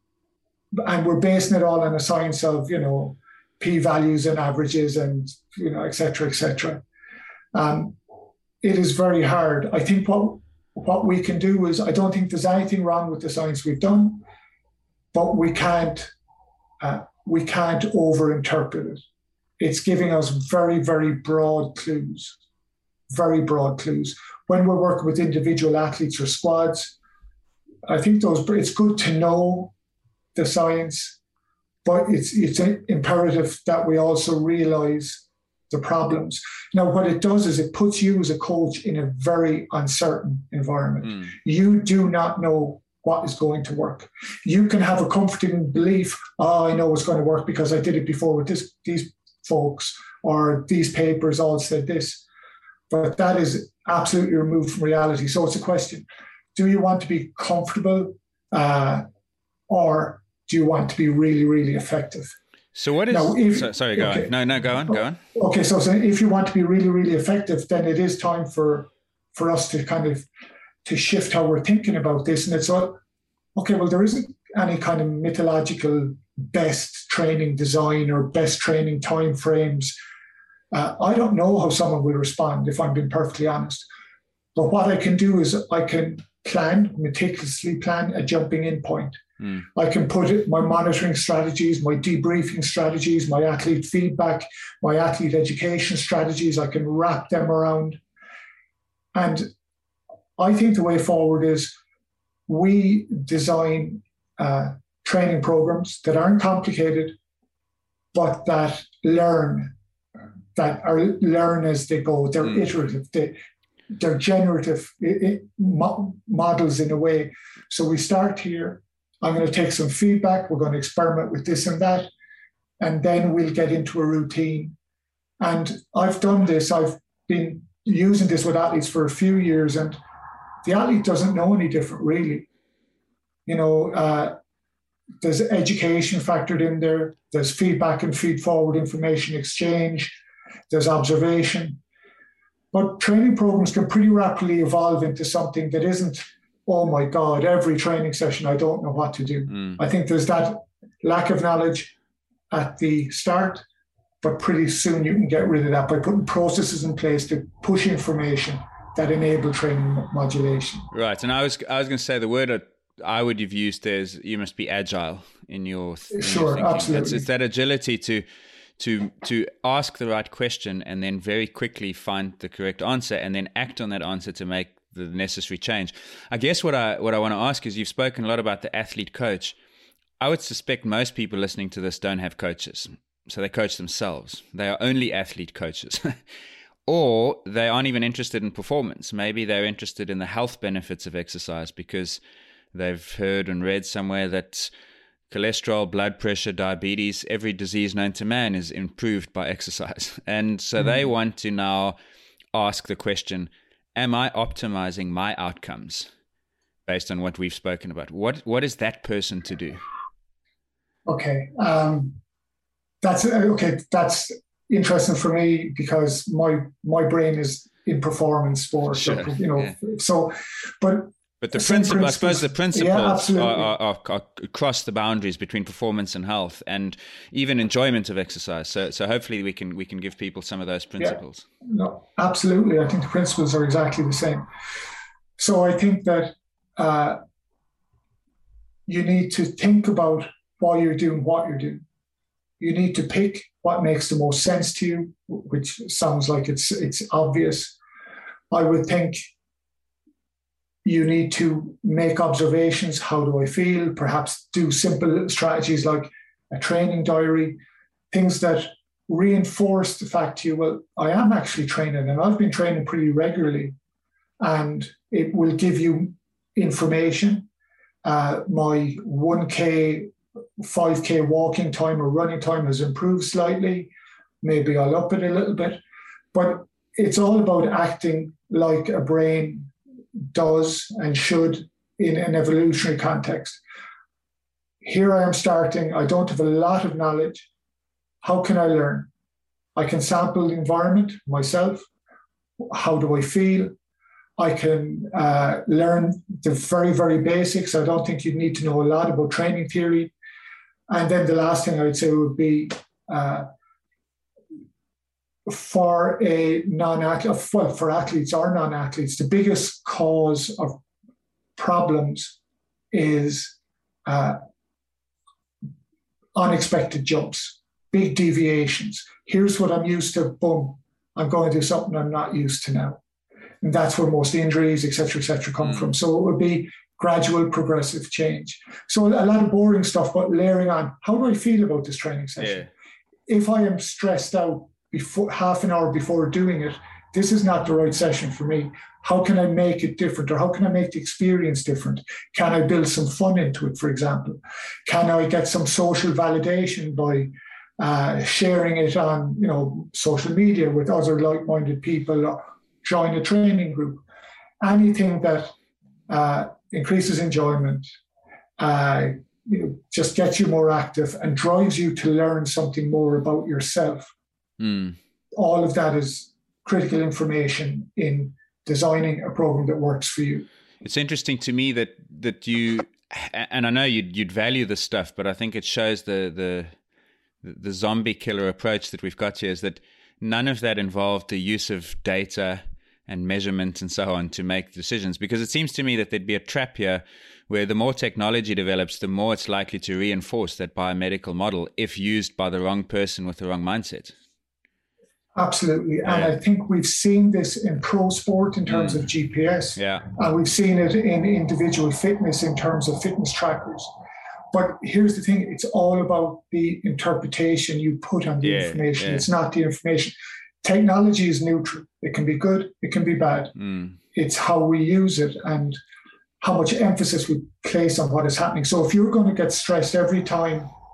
And we're basing it all on a science of, you know, p-values and averages and, you know, et cetera, et cetera. Um, it is very hard. I think what what we can do is, I don't think there's anything wrong with the science we've done, but we can't uh, we can't overinterpret it. It's giving us very, very broad clues, very broad clues. When we're working with individual athletes or squads, I think those it's good to know the science, but it's it's imperative that we also realize the problems. Now, what it does is it puts you as a coach in a very uncertain environment. Mm. You do not know what is going to work. You can have a comforting belief, oh, I know it's going to work because I did it before with this, these folks, or these papers all said this. But that is absolutely removed from reality. So it's a question, do you want to be comfortable uh, or do you want to be really, really effective? So what is, now, if, so, sorry, go okay. on. No, no, go on, go on. Okay, so, so if you want to be really, really effective, then it is time for for us to kind of, to shift how we're thinking about this. And it's all, okay, well, there isn't any kind of mythological best training design or best training time frames. Uh, I don't know how someone will respond, if I'm being perfectly honest. But what I can do is I can plan, meticulously plan a jumping in point. Mm. I can put it, my monitoring strategies, my debriefing strategies, my athlete feedback, my athlete education strategies, I can wrap them around. And I think the way forward is we design uh, training programs that aren't complicated, but that learn, that are learn as they go. They're mm. iterative, they, they're generative it, it, mo- models in a way. So we start here. I'm going to take some feedback. We're going to experiment with this and that. and then we'll get into a routine. And I've done this, I've been using this with athletes for a few years, and the athlete doesn't know any different, really. You know, uh, there's education factored in there, there's feedback and feed forward information exchange, there's observation. But training programs can pretty rapidly evolve into something that isn't, oh my God, every training session, I don't know what to do. Mm. I think there's that lack of knowledge at the start, but pretty soon you can get rid of that by putting processes in place to push information that enable training modulation. Right. And I was I was going to say the word I would have used there is you must be agile in your, in sure, your absolutely. It's, it's that agility to to to ask the right question and then very quickly find the correct answer and then act on that answer to make the necessary change. I guess what I what I want to ask is, you've spoken a lot about the athlete coach. I would suspect most people listening to this don't have coaches. So they coach themselves. They are only athlete coaches. Or they aren't even interested in performance. Maybe they're interested in the health benefits of exercise because they've heard and read somewhere that cholesterol, blood pressure, diabetes, every disease known to man is improved by exercise. And so mm-hmm. they want to now ask the question, am I optimizing my outcomes based on what we've spoken about? What What is that person to do? Okay. Um, that's okay. That's interesting for me because my my brain is in performance sports. Sure. So, you know, yeah. so, but But the principle, I suppose the principles yeah, are, are, are across the boundaries between performance and health and even enjoyment of exercise. So so hopefully we can we can give people some of those principles. Yeah, no, absolutely. I think the principles are exactly the same. So I think that uh, you need to think about why you're doing what you're doing. You need to pick what makes the most sense to you, which sounds like it's it's obvious. I would think you need to make observations. How do I feel? Perhaps do simple strategies like a training diary, things that reinforce the fact to you, well, I am actually training and I've been training pretty regularly, and it will give you information. Uh, my one K, five K walking time or running time has improved slightly. Maybe I'll up it a little bit, but it's all about acting like a brain does and should in an evolutionary context. Here I am starting. I don't have a lot of knowledge. How can I learn? I can sample the environment myself. How do I feel? I can uh, learn the very, very basics. I don't think you need to know a lot about training theory. And then the last thing I would say would be uh, for a non-athlete, well, for athletes or non-athletes, the biggest cause of problems is uh, unexpected jumps, big deviations. Here's what I'm used to, boom, I'm going to do something I'm not used to now. And that's where most injuries, et cetera, et cetera, come mm. from. So it would be gradual, progressive change. So a lot of boring stuff, but layering on, how do I feel about this training session? Yeah. If I am stressed out before half an hour before doing it, this is not the right session for me. How can I make it different? Or how can I make the experience different? Can I build some fun into it, for example? Can I get some social validation by uh, sharing it on, you know, social media with other like-minded people, or join a training group? Anything that uh, increases enjoyment, uh, you know, just gets you more active and drives you to learn something more about yourself. Mm. All of that is critical information in designing a program that works for you. It's interesting to me that that you, and I know you'd you'd value this stuff, but I think it shows the the the zombie killer approach that we've got here is that none of that involved the use of data and measurement and so on to make decisions, because it seems to me that there'd be a trap here where the more technology develops, the more it's likely to reinforce that biomedical model if used by the wrong person with the wrong mindset. Absolutely. Yeah. And I think we've seen this in pro sport in terms mm. of G P S. Yeah. And we've seen it in individual fitness in terms of fitness trackers. But here's the thing, it's all about the interpretation you put on the yeah, information. Yeah. It's not the information. Technology is neutral. It can be good, it can be bad. Mm. It's how we use it and how much emphasis we place on what is happening. So if you're going to get stressed every time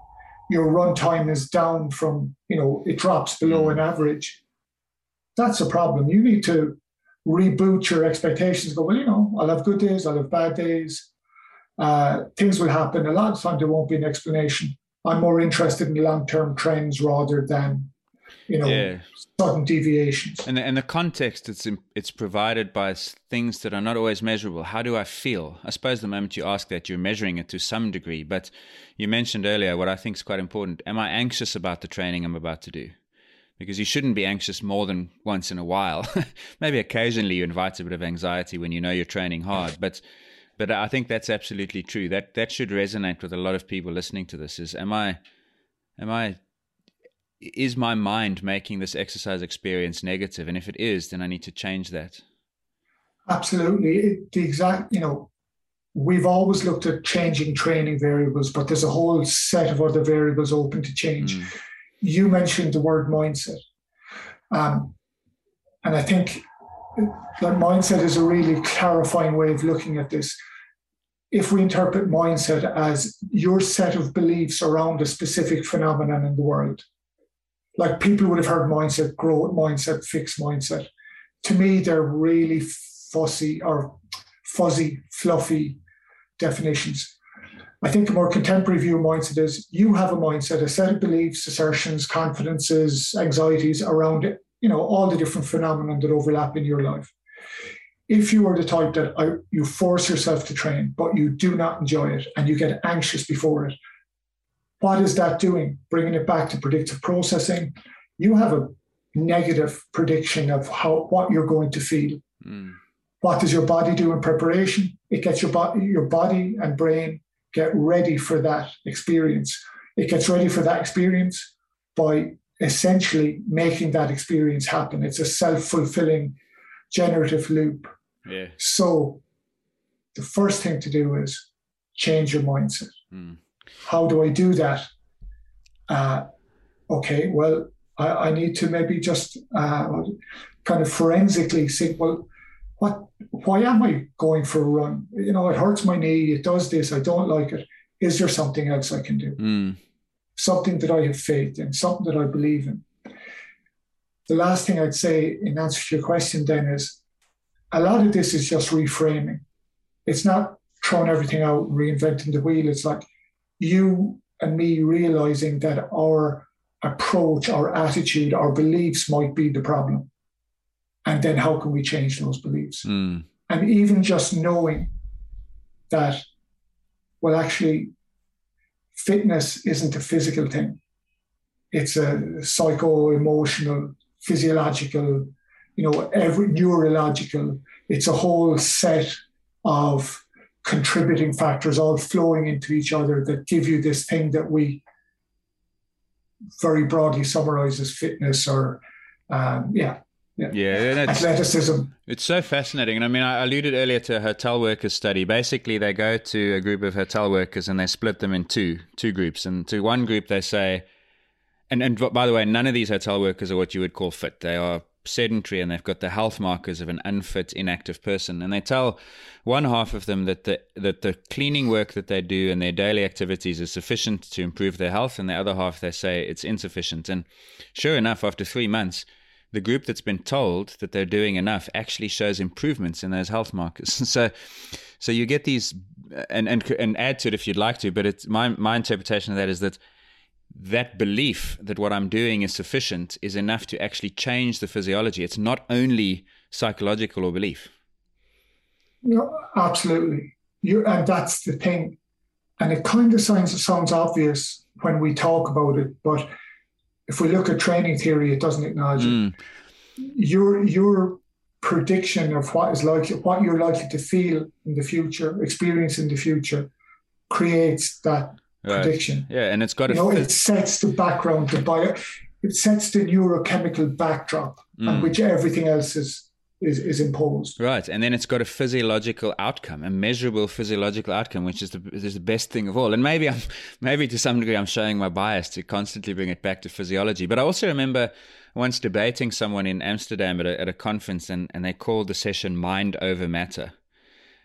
your run time is down from, you know, it drops below an average, that's a problem. You need to reboot your expectations. Go, well, you know, I'll have good days, I'll have bad days. Uh, things will happen. A lot of times there won't be an explanation. I'm more interested in long-term trends rather than, you know, yeah. sudden deviations. And the, and the context, it's it's provided by things that are not always measurable. How do I feel? I suppose the moment you ask that, you're measuring it to some degree. But you mentioned earlier what I think is quite important. Am I anxious about the training I'm about to do? Because you shouldn't be anxious more than once in a while. Maybe occasionally you invite a bit of anxiety when you know you're training hard. But but I think that's absolutely true. That that should resonate with a lot of people listening to this. Is am I am I Is my mind making this exercise experience negative? And if it is, then I need to change that. Absolutely. It, the exact, you know, we've always looked at changing training variables, but there's a whole set of other variables open to change. Mm. You mentioned the word mindset. Um, and I think that mindset is a really clarifying way of looking at this. If we interpret mindset as your set of beliefs around a specific phenomenon in the world, like people would have heard mindset, growth mindset, fixed mindset. To me, they're really fussy or fuzzy, fluffy definitions. I think a more contemporary view of mindset is you have a mindset, a set of beliefs, assertions, confidences, anxieties around it, you know, all the different phenomena that overlap in your life. If you are the type that I, you force yourself to train, but you do not enjoy it and you get anxious before it, what is that doing? Bringing it back to predictive processing. You have a negative prediction of how what you're going to feel. Mm. What does your body do in preparation? It gets your body, your body and brain get ready for that experience. It gets ready for that experience by essentially making that experience happen. It's a self-fulfilling generative loop. Yeah. So the first thing to do is change your mindset. Mm. How do I do that? Uh, okay, well, I, I need to maybe just uh, kind of forensically think, well, what? Why am I going for a run? You know, it hurts my knee, it does this, I don't like it. Is there something else I can do? Mm. Something that I have faith in, something that I believe in. The last thing I'd say in answer to your question then is, a lot of this is just reframing. It's not throwing everything out and reinventing the wheel. It's like you and me realizing that our approach, our attitude, our beliefs might be the problem. And then how can we change those beliefs? Mm. And even just knowing that, well, actually, fitness isn't a physical thing. It's a psycho-emotional, physiological, you know, every neurological. It's a whole set of contributing factors all flowing into each other that give you this thing that we very broadly summarize as fitness or, um, yeah. Yeah, yeah it's, athleticism. It's so fascinating. And I mean, I alluded earlier to a hotel workers study. Basically, they go to a group of hotel workers and they split them in two, two groups. And to one group, they say, and, and by the way, none of these hotel workers are what you would call fit. They are sedentary and they've got the health markers of an unfit, inactive person. And they tell one half of them that the, that the cleaning work that they do and their daily activities is sufficient to improve their health. And the other half, they say it's insufficient. And sure enough, after three months, the group that's been told that they're doing enough actually shows improvements in those health markers. So, so you get these, and and and add to it if you'd like to. But it's my my interpretation of that is that that belief that what I'm doing is sufficient is enough to actually change the physiology. It's not only psychological or belief. No, absolutely. You and that's the thing. And it kind of sounds sounds obvious when we talk about it, but if we look at training theory, it doesn't acknowledge mm. it. Your your prediction of what is likely, what you're likely to feel in the future, experience in the future, creates that right. prediction. Yeah, and it's got you know, it sets the background, the bio, it sets the neurochemical backdrop mm. on which everything else is. Is, is imposed. Right. And then it's got a physiological outcome, a measurable physiological outcome, which is the is the best thing of all. And maybe I'm maybe to some degree I'm showing my bias to constantly bring it back to physiology. But I also remember once debating someone in Amsterdam at a, at a conference and, and they called the session Mind Over Matter.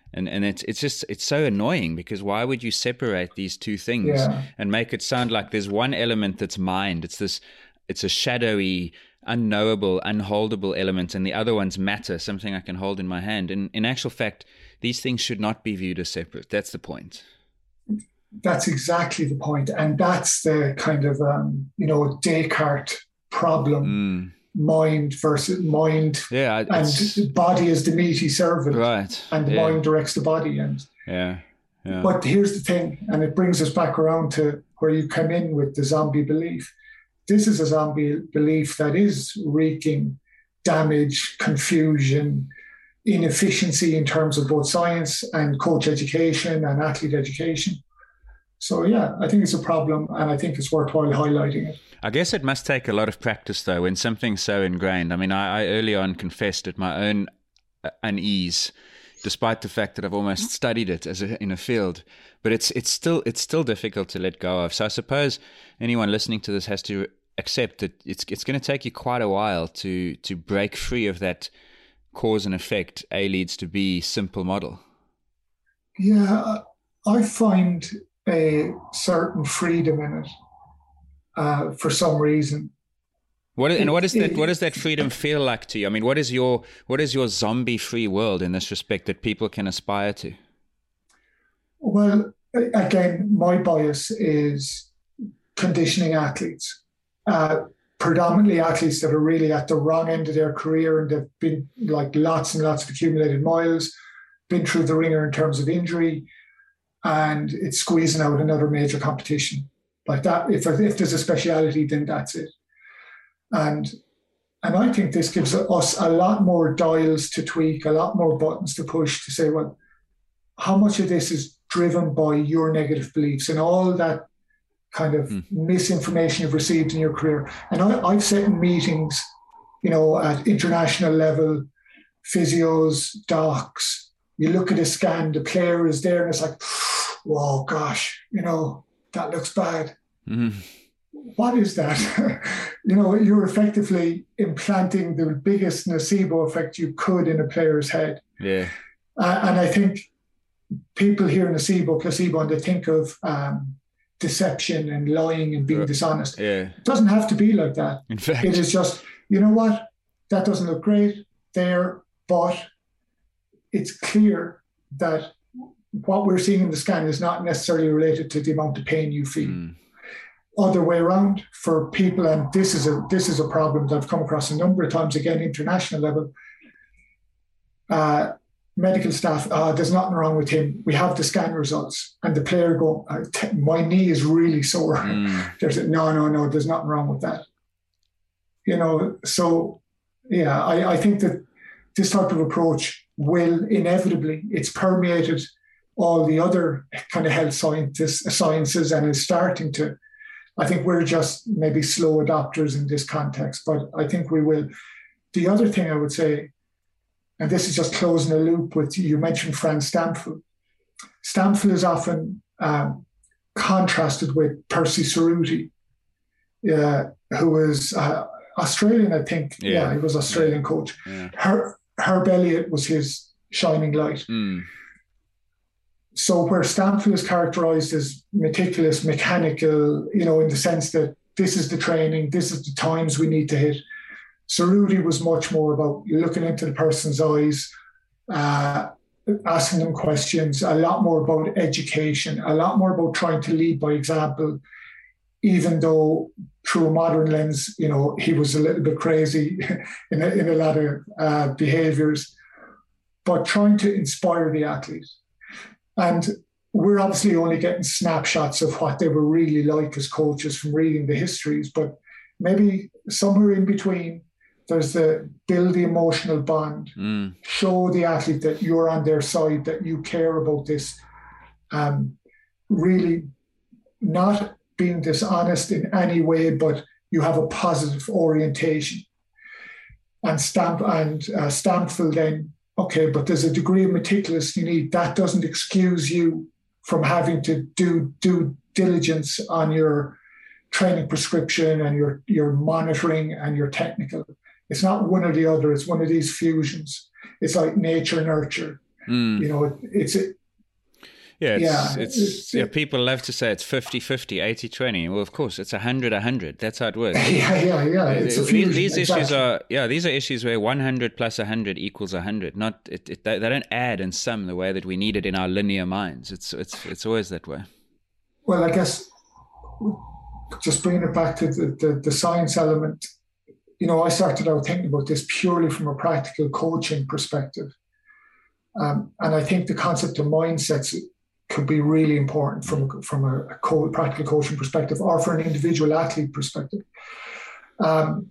And and it's it's just it's so annoying, because why would you separate these two things Yeah. and make it sound like there's one element that's mind? It's this it's a shadowy, unknowable, unholdable element, and the other one's matter, something I can hold in my hand. And in actual fact, these things should not be viewed as separate. That's the point. That's exactly the point. And that's the kind of um, you know, Descartes problem. Mm. Mind versus mind, Yeah, and it's- the body is the meaty servant, Right. and the Yeah. mind directs the body. And Yeah. Yeah. but here's the thing, and it brings us back around to where you come in with the zombie belief. This is a zombie belief that is wreaking damage, confusion, inefficiency in terms of both science and coach education and athlete education. So yeah, I think it's a problem, and I think it's worthwhile highlighting it. I guess it must take a lot of practice, though, when something's so ingrained. I mean, I, I early on confessed at my own uh, unease, despite the fact that I've almost studied it as a, in a field. But it's it's still it's still difficult to let go of. So I suppose anyone listening to this has to accept that it's it's going to take you quite a while to to break free of that cause and effect, A leads to B simple model. Yeah, I find a certain freedom in it uh, for some reason. What and what is It- that? it- What does that freedom feel like to you? I mean, what is your what is your zombie-free world in this respect that people can aspire to? Well, a- again, my bias is conditioning athletes, uh, predominantly athletes that are really at the wrong end of their career, and they've been like lots and lots of accumulated miles, been through the ringer in terms of injury, and it's squeezing out another major competition. Like that, if, if there's a speciality, then that's it. And and I think this gives us a lot more dials to tweak, a lot more buttons to push to say, well, how much of this is driven by your negative beliefs and all that kind of Mm. misinformation you've received in your career. And I, I've sat in meetings, you know, at international level, physios, docs, you look at a scan, the player is there and it's like, whoa, gosh, you know, that looks bad. Mm. What is that? You know, you're effectively implanting the biggest nocebo effect you could in a player's head. Yeah. Uh, and I think people hear nocebo, placebo, and they think of um, deception and lying and being Right. dishonest. Yeah. It doesn't have to be like that. In fact. It is just, you know what? That doesn't look great there, but it's clear that what we're seeing in the scan is not necessarily related to the amount of pain you feel. Mm. Other way around for people, and this is a this is a problem that I've come across a number of times, again, international level. Uh, medical staff, uh, there's nothing wrong with him. We have the scan results, and the player go, uh, t- my knee is really sore. Mm. There's a, no, no, no, there's nothing wrong with that. You know, so yeah, I, I think that this type of approach will inevitably, it's permeated all the other kind of health scientists, sciences, and is starting to. I think we're just maybe slow adopters in this context, but I think we will. The other thing I would say, and this is just closing a loop with, you mentioned Franz Stampfl. Stampfl is often um, contrasted with Percy Cerruti, uh, who was uh, Australian, I think. Yeah. Yeah, he was Australian coach. Yeah. Her, Herb Elliott was his shining light. Mm. So where Stampfl is characterized as meticulous, mechanical, you know, in the sense that this is the training, this is the times we need to hit. Cerruti was much more about looking into the person's eyes, uh, asking them questions, a lot more about education, a lot more about trying to lead by example, even though through a modern lens, you know, he was a little bit crazy in a, in a lot of uh, behaviors, but trying to inspire the athlete. And we're obviously only getting snapshots of what they were really like as coaches from reading the histories, but maybe somewhere in between, there's the build the emotional bond, Mm. show the athlete that you're on their side, that you care about this, um, really not being dishonest in any way, but you have a positive orientation. And Stamp and uh, Stampfl then, okay, but there's a degree of meticulous you need. That doesn't excuse you from having to do due diligence on your training prescription and your, your monitoring and your technical. It's not one or the other. It's one of these fusions. It's like nature, nurture. Mm. You know, it, it's a, Yeah, it's, Yeah, it's, it's- yeah, people love to say it's fifty-fifty, eighty-twenty. Well, of course, it's one hundred one-hundred. That's how it works. yeah, yeah, yeah. It's a these fusion, these issues exactly. are, yeah, these are issues where one hundred plus one hundred equals one hundred. Not, it, it, they, they don't add and sum the way that we need it in our linear minds. It's, it's, it's always that way. Well, I guess just bringing it back to the, the, the science element, you know, I started out thinking about this purely from a practical coaching perspective. Um, and I think the concept of mindsets could be really important from, from a, a co- practical coaching perspective or for an individual athlete perspective. Um,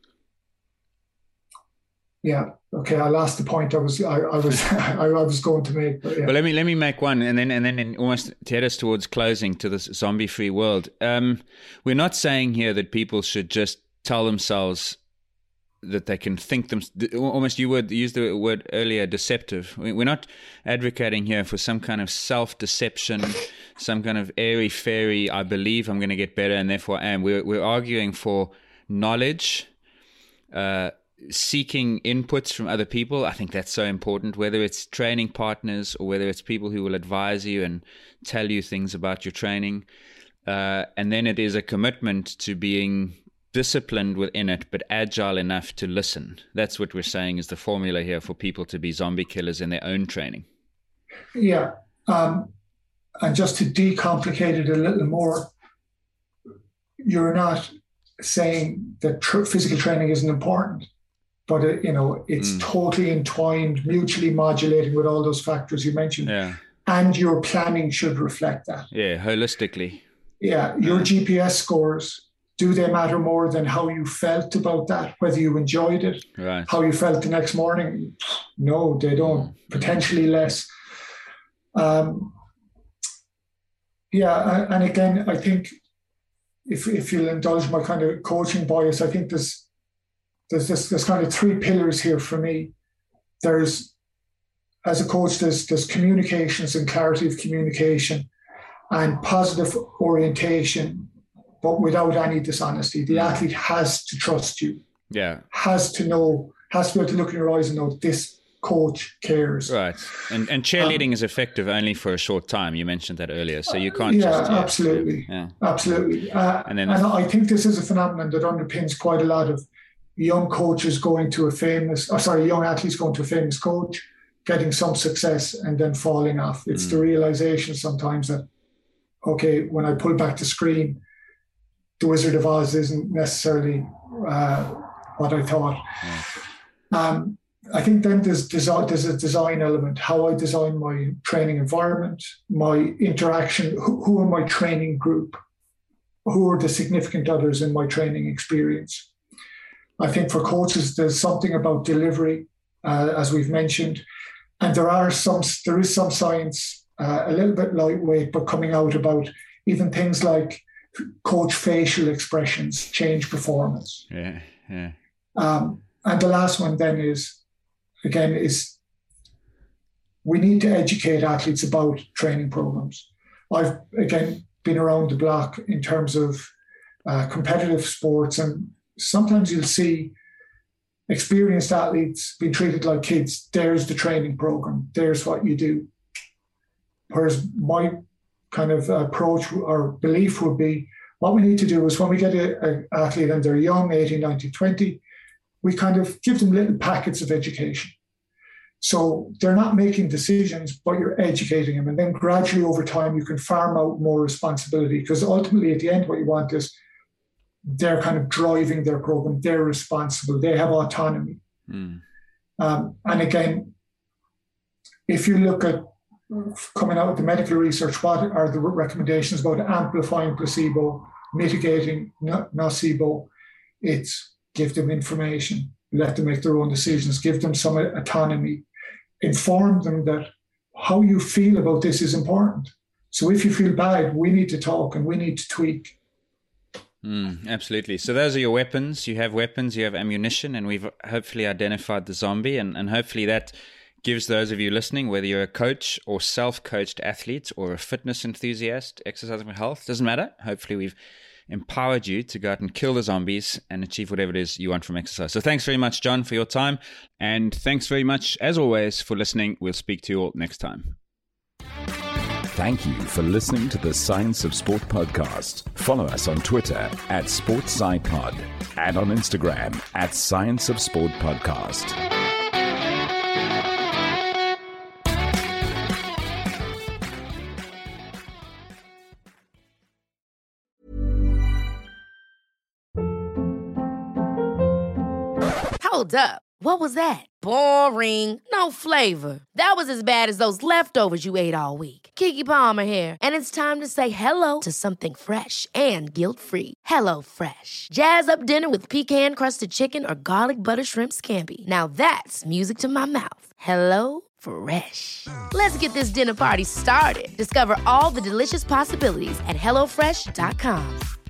yeah. Okay. I lost the point I was, I, I was, I, I was going to make. But yeah. Well, let me let me make one, and then and then in almost head us towards closing to this zombie-free world. Um, we're not saying here that people should just tell themselves that they can think them. Almost, you would use the word earlier, deceptive. We're not advocating here for some kind of self-deception, some kind of airy-fairy. I believe I'm going to get better, and therefore I am. We're we're arguing for knowledge. Uh, seeking inputs from other people. I think that's so important, whether it's training partners or whether it's people who will advise you and tell you things about your training. Uh, and then it is a commitment to being disciplined within it, but agile enough to listen. That's what we're saying is the formula here for people to be zombie killers in their own training. Yeah. Um, and just to decomplicate it a little more, you're not saying that tr- physical training isn't important. But, it, you know, it's mm. totally entwined, mutually modulating with all those factors you mentioned. Yeah. And your planning should reflect that. Yeah, holistically. Yeah. Your yeah. G P S scores, do they matter more than how you felt about that, whether you enjoyed it, right. how you felt the next morning? No, they don't. Mm. Potentially less. Um, yeah. And again, I think if, if you'll indulge my kind of coaching bias, I think there's, There's, there's, there's kind of three pillars here for me. There's, as a coach, there's, there's communications and clarity of communication and positive orientation, but without any dishonesty. The athlete has to trust you. Yeah. Has to know, has to be able to look in your eyes and know this coach cares. Right. And and cheerleading um, is effective only for a short time. You mentioned that earlier. So you can't yeah, just... Yeah, absolutely. Yeah. Absolutely. Uh, and then and I think this is a phenomenon that underpins quite a lot of young coaches going to a famous, or sorry, young athletes going to a famous coach, getting some success and then falling off. It's mm. the realization sometimes that, okay, when I pull back the screen, the Wizard of Oz isn't necessarily uh, what I thought. Mm. Um, I think then there's, design, there's a design element, how I design my training environment, my interaction, who, who are my training group, who are the significant others in my training experience. I think for coaches, there's something about delivery, uh, as we've mentioned, and there are some. There is some science, uh, a little bit lightweight, but coming out about even things like coach facial expressions change performance. Yeah, yeah. Um, and the last one then is, again, is we need to educate athletes about training programs. I've again been around the block in terms of uh, competitive sports, and sometimes you'll see experienced athletes being treated like kids. There's the training program. There's what you do. Whereas my kind of approach or belief would be what we need to do is when we get an athlete and they're young, eighteen, nineteen, twenty, we kind of give them little packets of education. So they're not making decisions, but you're educating them. And then gradually over time, you can farm out more responsibility, because ultimately at the end, what you want is they're kind of driving their program. They're responsible. They have autonomy. Mm. Um, and again, if you look at coming out with the medical research, what are the recommendations about amplifying placebo, mitigating nocebo? It's give them information, let them make their own decisions, give them some autonomy, inform them that how you feel about this is important. So if you feel bad, we need to talk and we need to tweak. Mm, absolutely. So those are your weapons. You have weapons, you have ammunition, and we've hopefully identified the zombie. And, and hopefully that gives those of you listening, whether you're a coach or self-coached athlete or a fitness enthusiast, exercising for health, doesn't matter. Hopefully we've empowered you to go out and kill the zombies and achieve whatever it is you want from exercise. So thanks very much, John, for your time. And thanks very much, as always, for listening. We'll speak to you all next time. Thank you for listening to the Science of Sport podcast. Follow us on Twitter at SportsSciPod and on Instagram at Science of Sport Podcast. Hold up. What was that? Boring. No flavor. That was as bad as those leftovers you ate all week. Keke Palmer here, and it's time to say hello to something fresh and guilt-free. Hello Fresh. Jazz up dinner with pecan-crusted chicken or garlic butter shrimp scampi. Now that's music to my mouth. Hello Fresh. Let's get this dinner party started. Discover all the delicious possibilities at hello fresh dot com.